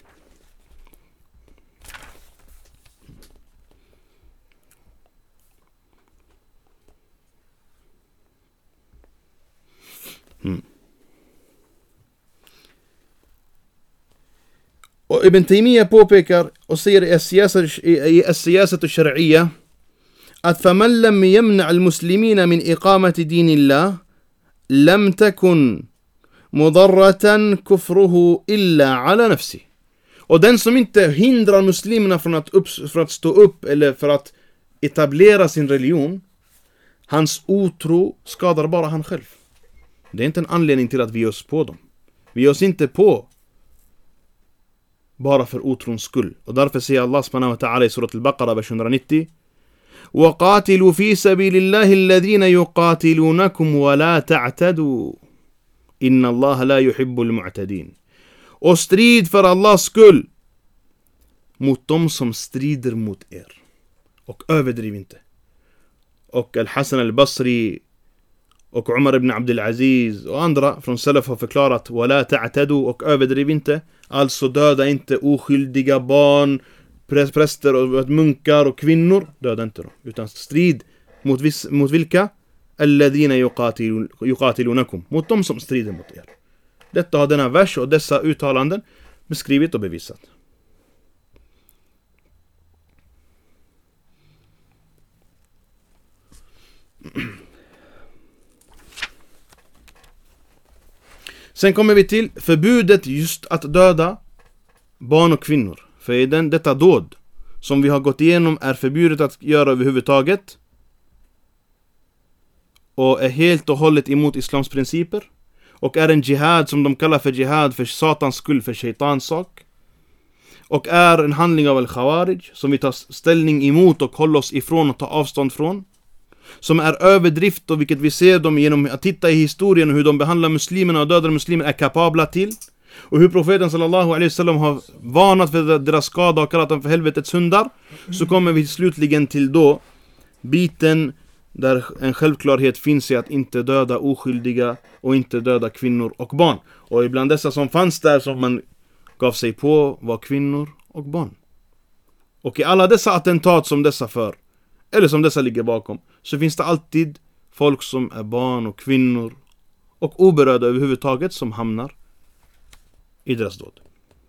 Mm. Och Ibn Taymiyyah påpekar och säger i as-siyasat ash-shar'iyya att faman lam yamna' al-muslimina min iqamati dinillah lam takun mudarratan kufruhu illa ala nafsi. Och den som inte hindrar muslimerna från att, upp, från att stå upp eller för att etablera sin religion, hans otro skadar bara han själv. Det är inte en anledning till att vi ger oss på dem. Vi ger oss inte på bara för otrons skull. Och därför säger Allah subhanahu wa ta'ala i surat al-Baqarah vers etthundranittio: وقاتلوا في سبيل الله الذين يقاتلونكم ولا تعتدوا إن الله لا يحب المعتدين. Och strid för Allahs skull mot dem som strider mot er. Och överdriv inte. Och Al-Hasan al-Basri och Umar ibn Abdul Aziz och andra från Salaf har förklarat ولا تعتدوا och överdriv inte. Alltså döda inte oskyldiga barn, präster och munkar och kvinnor. Döda inte dem. Utan strid mot, vis, mot vilka? الذين يقاتلونكم. Mot dem som strider mot er. Detta har denna vers och dessa uttalanden beskrivit och bevisat. Sen kommer vi till förbudet just att döda barn och kvinnor. För i den, detta dåd som vi har gått igenom är förbjudet att göra överhuvudtaget. Och är helt och hållet emot islams principer. Och är en jihad som de kallar för jihad för satans skull, för shaitans sak. Och är en handling av al-Khawarij som vi tar ställning emot och håller oss ifrån och tar avstånd från. Som är överdrift och vilket vi ser dem genom att titta i historien och hur de behandlar muslimerna och dödar muslimer är kapabla till. Och hur profeten sallallahu alaihi wasallam har varnat för deras skada och kallat dem för helvetets hundar. Så kommer vi slutligen till då biten där en självklarhet finns i att inte döda oskyldiga och inte döda kvinnor och barn. Och ibland dessa som fanns där som man gav sig på var kvinnor och barn. Och i alla dessa attentat som dessa för, eller som dessa ligger bakom, så finns det alltid folk som är barn och kvinnor och oberörda överhuvudtaget som hamnar i deras dåd.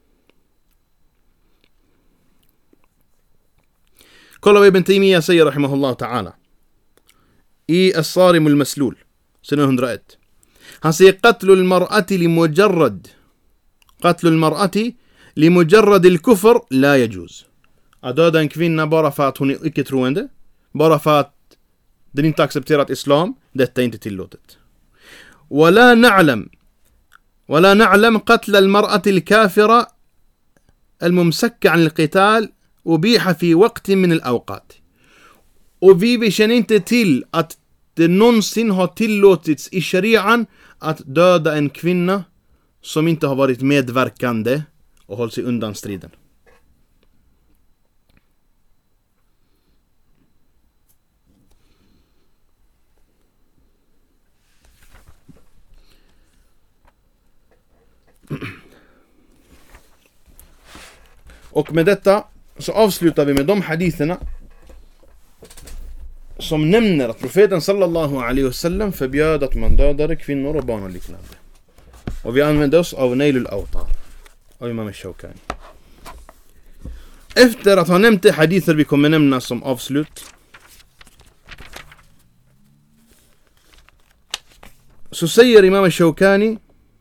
Kolla vad Ibn Taymiyyah säger rahimahullah ta'ala i As-Sarim al-Maslul sidan hundraett. Han säger qatlu al-mar'ati li mujarrad qatlu al-mar'ati li mujarrad al-kufr la yajuz. Att döda en kvinna bara för att hon är icke troende, bara för att den inte accepterat islam, detta är inte tillåtet. ولا نعلم ولا نعلم قتل المرأة الكافرة الممسكة عن القتال أبيح في وقت من الأوقات. Och vi känner inte till att det någonsin har tillåtits i sharian att döda en kvinna som inte har varit medverkande och hållit sig undan striden. Och med detta så avslutar vi med de haditherna som nämner att profeten sallallahu alaihi wasallam förbjöd att man dödade kvinnor och barn och liknande. Och vi använder oss av Nailul Awtar av Imam al-Shawkani. Efter att ha nämnt de hadither vi kommer nämna som avslut, så säger Imam al-Shawkani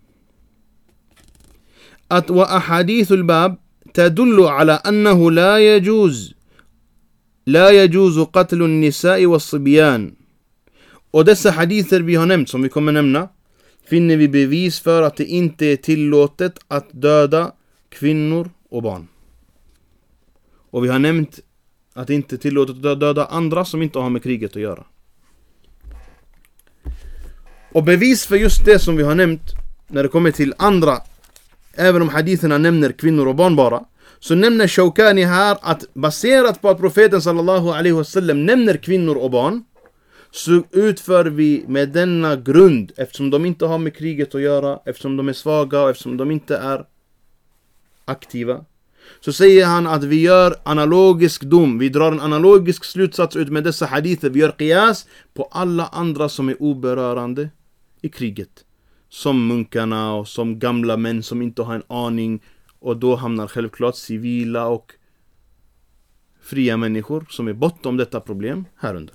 att wa ahadithul bab تدل على أنه لا يجوز لا يجوز قتل النساء والصبيان. Och dessa hadither vi har nämnt som vi kommer nämna finner vi bevis för att det inte är tillåtet att döda kvinnor och barn. Och vi har nämnt att det inte är tillåtet att döda andra som inte har med kriget att göra. Och bevis för just det som vi har nämnt när det kommer till andra, även om haditherna nämner kvinnor och barn bara, så nämner Shawkani här att baserat på att profeten sallallahu alaihi wasallam nämner kvinnor och barn, så utför vi med denna grund, eftersom de inte har med kriget att göra, eftersom de är svaga och eftersom de inte är aktiva, så säger han att vi gör analogisk dom, vi drar en analogisk slutsats ut med dessa hadither, vi gör qiyas på alla andra som är oberörande i kriget. Som munkarna och som gamla män som inte har en aning, och då hamnar självklart civila och fria människor som är bortom detta problem härunder.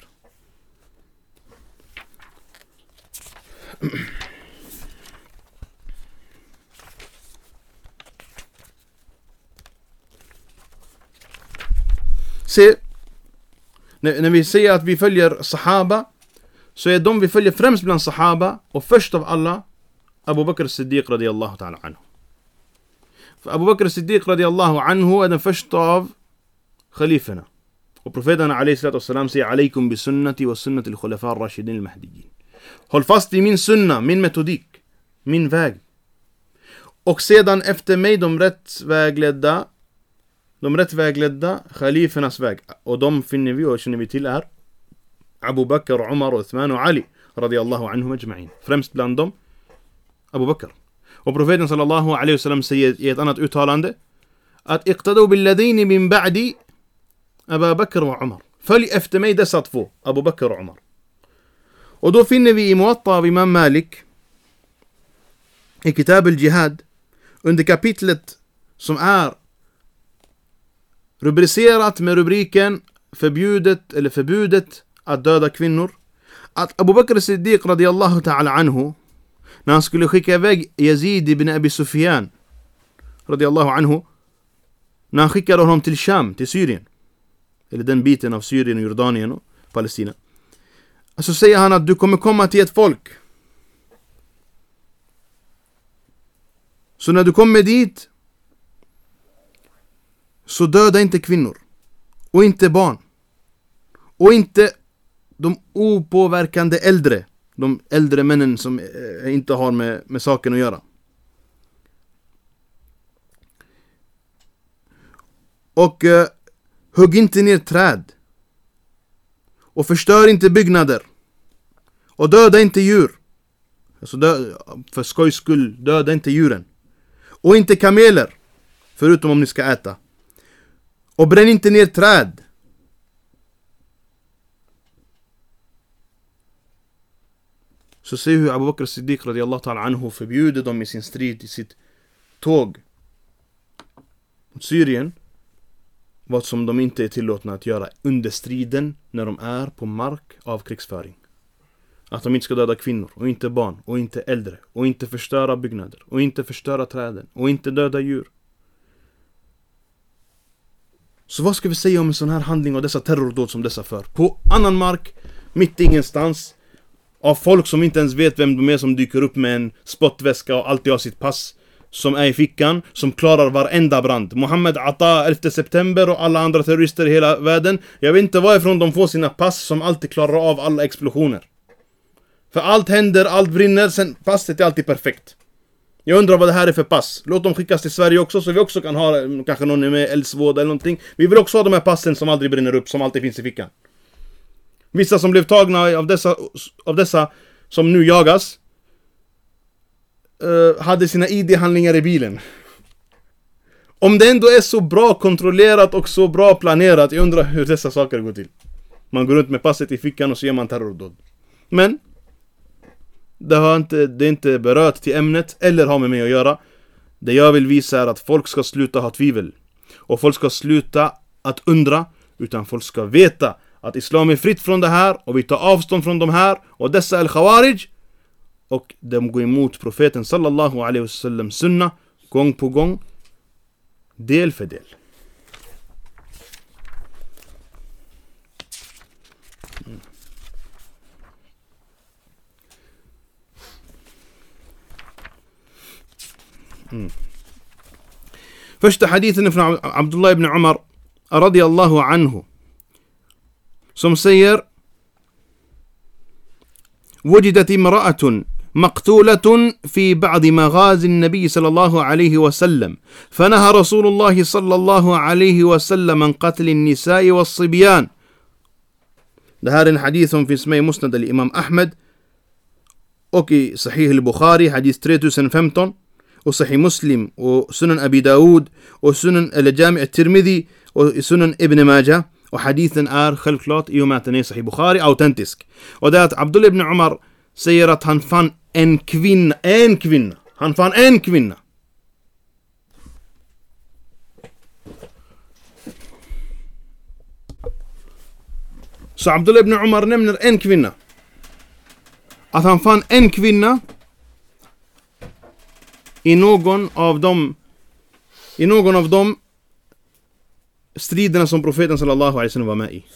Se, när, när vi säger att vi följer sahaba, så är de vi följer främst bland sahaba och först av alla Abu Bakr as-Siddiq radiyallahu ta'ala anhu. För Abu Bakr as-Siddiq radiyallahu anhu är den första av khaliferna. Och profeten alayhi salatu wassalam säger alaikum bi sunnati wa sunnati al-khulafa ar-rashidin al-mahdiyyin. Håll fast vid min sunna, min metodik, min väg. Och sedan efter mig de rätt vägledda, de rätt vägledda khalifernas väg. Och de finner vi och känner vi till är Abu Bakr, Umar, Uthman och Ali radiyallahu anhum ajma'in. Främst bland dem Abu Bakr. Och profeten sallallahu alaihi wasallam säger i ett annat uttalande att iqtadu billadhini min ba'di Abu Bakr och Umar. Följ efter mig dessa två, Abu Bakr och Umar. Och då finner vi i Muwatta av Imam Malik i Kitab al-Jihad under kapitlet som är rubricerat med rubriken förbjudet eller förbudet att döda kvinnor, att Abu Bakr Siddiq radiyallahu ta'ala anhu, när han skulle skicka iväg Yazid ibn Abi Sufyan radiyallahu anhu, när han skickade honom till Sham, till Syrien, eller den biten av Syrien och Jordanien och Palestina, så säger han att du kommer komma till ett folk, så när du kommer dit så döda inte kvinnor och inte barn och inte de opåverkande äldre, de äldre männen som eh, inte har med, med saken att göra. Och eh, hugg inte ner träd och förstör inte byggnader och döda inte djur. Alltså dö, för skojs skull, döda inte djuren. Och inte kameler, förutom om ni ska äta. Och bränn inte ner träd. Så ser hur Abu Bakr Siddiq radiyallahu ta'ala anhu förbjuder dem i sin strid, i sitt tåg mot Syrien, vad som de inte är tillåtna att göra under striden när de är på mark av krigsföring. Att de inte ska döda kvinnor och inte barn och inte äldre och inte förstöra byggnader och inte förstöra träden och inte döda djur. Så vad ska vi säga om en sån här handling och dessa terrordåd som dessa för? På annan mark, mitt ingenstans, av folk som inte ens vet vem de är, som dyker upp med en spottväska och alltid har sitt pass som är i fickan, som klarar varenda brand. Mohammed Atta, elfte september och alla andra terrorister i hela världen. Jag vet inte varifrån de får sina pass som alltid klarar av alla explosioner. För allt händer, allt brinner, sen passet är alltid perfekt. Jag undrar vad det här är för pass. Låt dem skickas till Sverige också, så vi också kan ha, kanske någon är med eldsvåda eller någonting. Vi vill också ha de här passen som aldrig brinner upp, som alltid finns i fickan. Vissa som blev tagna av dessa, av dessa som nu jagas uh, hade sina I D-handlingar i bilen. Om det ändå är så bra kontrollerat och så bra planerat, jag undrar hur dessa saker går till. Man går runt med passet i fickan och så gör man terrordåd. Men det, har inte, det är inte berört till ämnet eller har med mig att göra. Det jag vill visa är att folk ska sluta ha tvivel. Och folk ska sluta att undra, utan folk ska veta att islam är fritt från det här och vi tar avstånd från de här och dessa al-Khawarij, och de går emot profeten sallallahu alaihi wasallam sunna gång på gång, del för del. Mm. Mm. Första hadithen är från Abdullah ibn Umar radiyallahu anhu, som säger: وجدت امرأة مقتولة في بعض مغازي النبي صلى الله عليه وسلم فنهى رسول الله صلى الله عليه وسلم عن قتل النساء والصبيان. Det här är en hadith som finns med i Musnad al-Imam Ahmed och i Sahih al-Bukhari hadith tre tusen femton och Sahih Muslim och Sunan Abi Dawud och Sunan al-Jami' al-Tirmidhi och Sunan Ibn Majah. Och hadithen är självklart, i och med att den är Sahih Bukhari, autentisk. Och det är att Abdullah ibn Umar säger att han fann en kvinna, en kvinna. Han fann en kvinna. Så Abdullah ibn Umar nämner en kvinna. Att han fann en kvinna i någon av dem, i någon av dem striderna som profeten sallallahu alaihi wasallam var med i.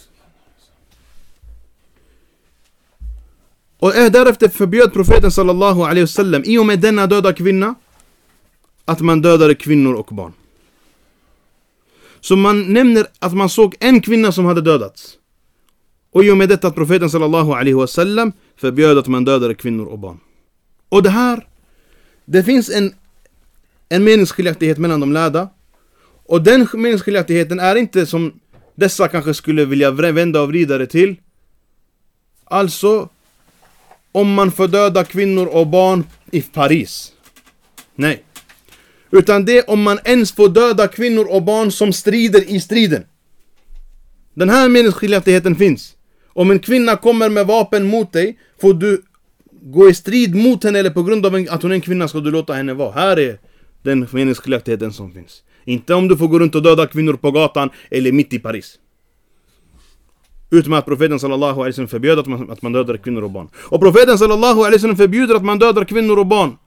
Och därefter förbjöd profeten sallallahu alaihi wasallam i och med denna döda kvinna att man dödade kvinnor och barn. Så man nämner att man såg en kvinna som hade dödats. Och i och med detta att profeten sallallahu alaihi wasallam förbjöd att man dödade kvinnor och barn. Och det här, det finns en, en meningsskiljaktighet mellan de lärda. Och den meningsskiljaktigheten är inte som dessa kanske skulle vilja vända och vrida till. Alltså, om man får döda kvinnor och barn i Paris. Nej. Utan det om man ens får döda kvinnor och barn som strider i striden. Den här meningsskiljaktigheten finns. Om en kvinna kommer med vapen mot dig, får du gå i strid mot henne eller på grund av att hon är en kvinna ska du låta henne vara. Här är den meningsskiljaktigheten som finns. Inte om du får gå runt och döda kvinnor på gatan eller mitt i Paris. Utom att profeten sallallahu alaihi wasallam förbjöd att man, att man dödar kvinnor och barn. Och profeten sallallahu alaihi wasallam förbjuder att man dödar kvinnor och barn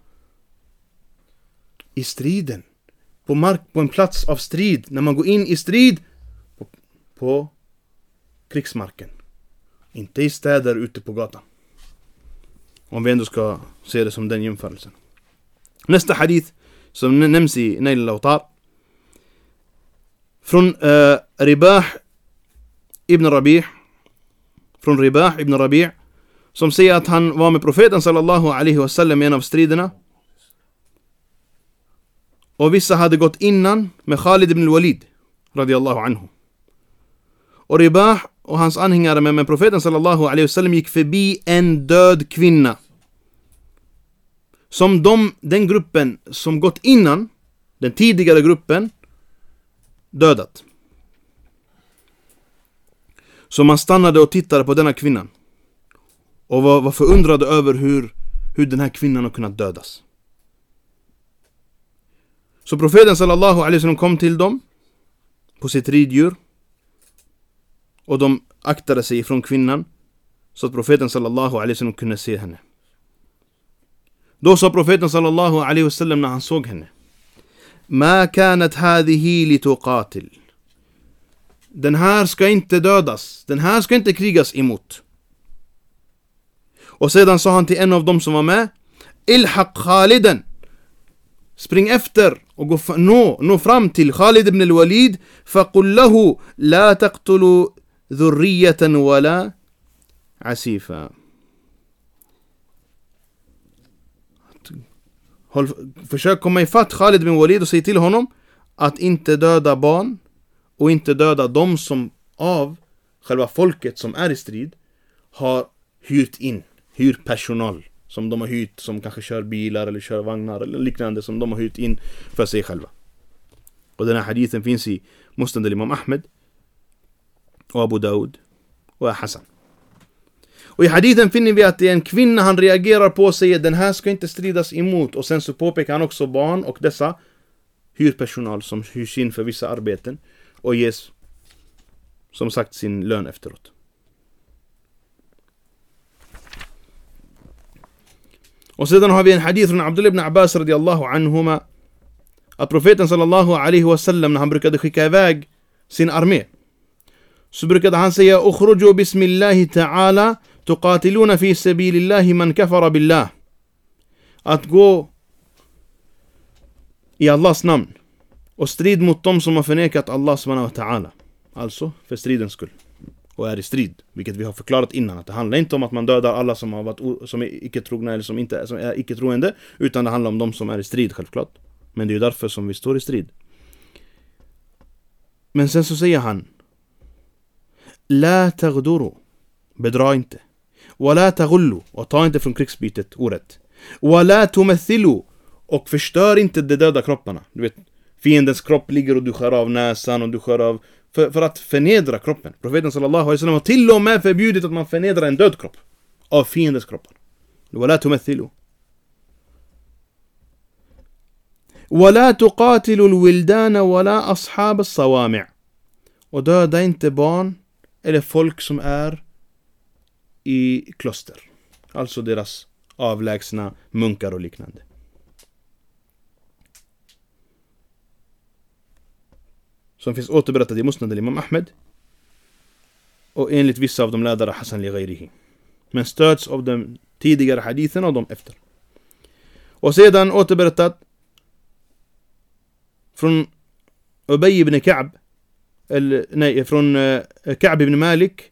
i striden. På mark, på en plats av strid. När man går in i strid på, på krigsmarken. Inte i städer ute på gatan. Om vi ändå ska se det som den jämförelsen. Nästa hadith som nämns i Nail al-Awtar. Från uh, Ribah ibn Rabi' Från Ribah ibn Rabi' som säger att han var med profeten sallallahu alaihi wasallam i en av striderna. Och vissa hade gått innan med Khalid ibn al-Walid radiyallahu anhu. Och Ribah och hans anhängare med, med profeten sallallahu alaihi wasallam gick förbi en död kvinna. Som de, den gruppen som gått innan, den tidigare gruppen, dödat. Så man stannade och tittade på denna kvinnan. Och var, var förundrade över hur, hur den här kvinnan har kunnat dödas. Så profeten sallallahu alaihi wasallam kom till dem på sitt riddjur. Och de aktade sig från kvinnan så att profeten sallallahu alaihi wasallam kunde se henne. Då sa profeten sallallahu alaihi wasallam när han såg henne: Ma kanat hadhihi lituqatil. Den här ska inte dödas. Den här ska inte krigas emot. Och sedan sa han till en av dem som var med: Ilhaq Khaliden. Spring efter och gå nå, nå fram till Khalid ibn al-Walid. Faqul lahu la taqtulu dhurriyatan wala asifa. Håll, försök komma ifatt Khalid ibn Walid och säg till honom att inte döda barn och inte döda de som av själva folket som är i strid har hyrt in, hyr personal som de har hyrt, som kanske kör bilar eller kör vagnar eller liknande, som de har hyrt in för sig själva. Och den här hadithen finns i Musnad al-Imam Ahmed och Abu Daud och Hassan. Och i hadithen finner vi att det är en kvinna han reagerar på och säger den här ska inte stridas emot. Och sen så påpekar han också barn och dessa hyrpersonal som hyrs in för vissa arbeten och ges som sagt sin lön efteråt. Och sedan har vi en hadith från Abdullah ibn Abbas radiyallahu anhuma att profeten sallallahu alaihi wasallam när han brukade skicka iväg sin armé så brukade han säga ukhruju bismillahi ta'ala tuqatiluna fi sabilillahi man kafara billah. Att gå i Allahs namn och strid mot dem som har förnekat Allah subhanahu wa ta'ala. Alltså för stridens skull. Och är i strid, vilket vi har förklarat innan, att det handlar inte om att man dödar alla som har varit som är icke-trogna eller som inte som är icke-troende, utan det handlar om de som är i strid självklart. Men det är ju därför som vi står i strid. Men sen så säger han: La taghduru, bedra inte. Wa la taghullu, och ta inte från krigsbytet orätt. Wa la tumathilu, och förstör inte de döda kropparna. Du vet, fiendens kropp ligger och du skär av näsan och du skär av för, för att förnedra kroppen. Profeten sallallahu alaihi wasallam har till och med förbjudit att man förnedrar en död kropp av fiendens kroppar. Wa la tumathilu. Wa la tuqatilu al-wildana wa la ashab as-sawami'. Och döda inte barn eller folk som är i kloster. Alltså deras avlägsna munkar och liknande. Som finns återberättat i Musnad al-Imam Ahmed och enligt vissa av de lärare Hassan li ghayrihi. Men stöds av de tidigare haditherna och de efter. Och sedan återberättat från Ubay ibn Ka'b eller, nej, från uh, Ka'b ibn Malik,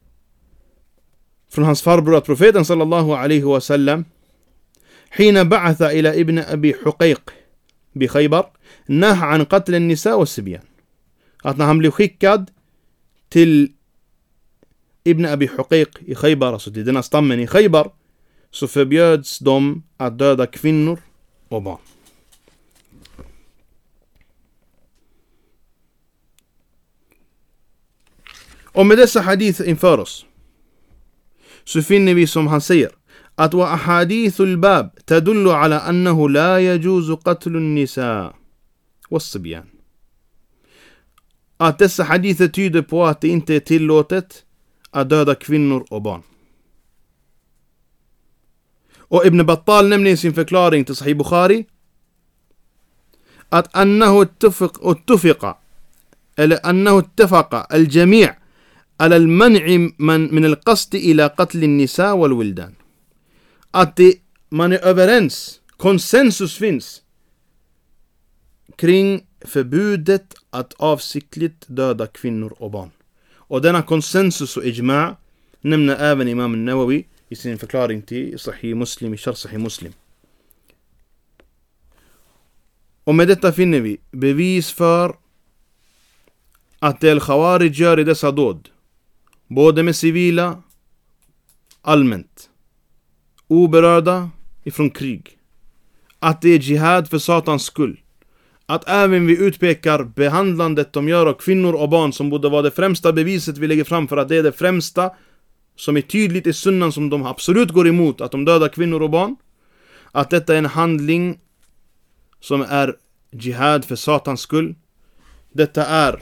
från hans farbror att profeten sallallahu alaihi wasallam حين بعث إلى ابن أبي حقيق بخيبر نهى عن قتل النساء والصبيان. Att när han blev skickad till Ibn Abi Huqayq i Khaybar, alltså till denna stammen i Khaybar, så förbjöds de att döda kvinnor och barn. Och med dessa hadith inför oss så finner vi som han säger att wa ahadithul bab tadullu ala annahu la yajuzu qatlun nisa was-sibyan. Att dessa hadither tyder på att det inte är tillåtet att döda kvinnor och barn. Och Ibn Battal nämner i sin förklaring till Sahih Bukhari att annahu ittafaqa eller annahu ittafaqa al-jami' ala al-man'i min al-qasd ila qatl an-nisa wal-wildan. Att det, man är överens, konsensus finns kring förbudet att avsiktligt döda kvinnor och barn. Och denna konsensus och ijma' nämner även Imam Nawawi i sin förklaring till Sahih Muslim, i Sharh Sahih Muslim. Och med detta finner vi bevis för att det al-Khawarij gör i dessa dåd, både med civila, allmänt, oberörda ifrån krig, att det är jihad för satans skull, att även vi utpekar behandlandet de gör av kvinnor och barn som borde vara det främsta beviset vi lägger fram för att det är det främsta som är tydligt i sunnan som de absolut går emot, att de dödar kvinnor och barn, att detta är en handling som är jihad för satans skull. Detta är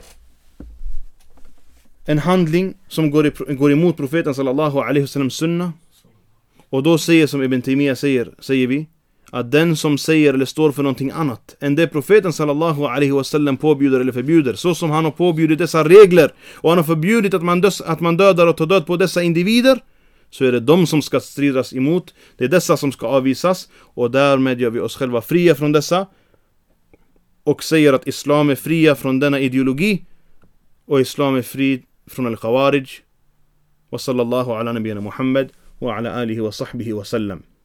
en handling som går, i, går emot profeten sallallahu alaihi wasallam sunna. Och då säger som Ibn Taymiyyah säger, säger vi att den som säger eller står för någonting annat än det profeten sallallahu alaihi wasallam påbjuder eller förbjuder, så som han har påbjudit dessa regler och han har förbjudit att man, dös, att man dödar och tar död på dessa individer, så är det de som ska stridas emot. Det är dessa som ska avvisas, och därmed gör vi oss själva fria från dessa och säger att islam är fria från denna ideologi och islam är fri från al-Khawarij. Wa sallallahu ala nabiyina Muhammad wa ala alihi wa sahbihi wa sallam.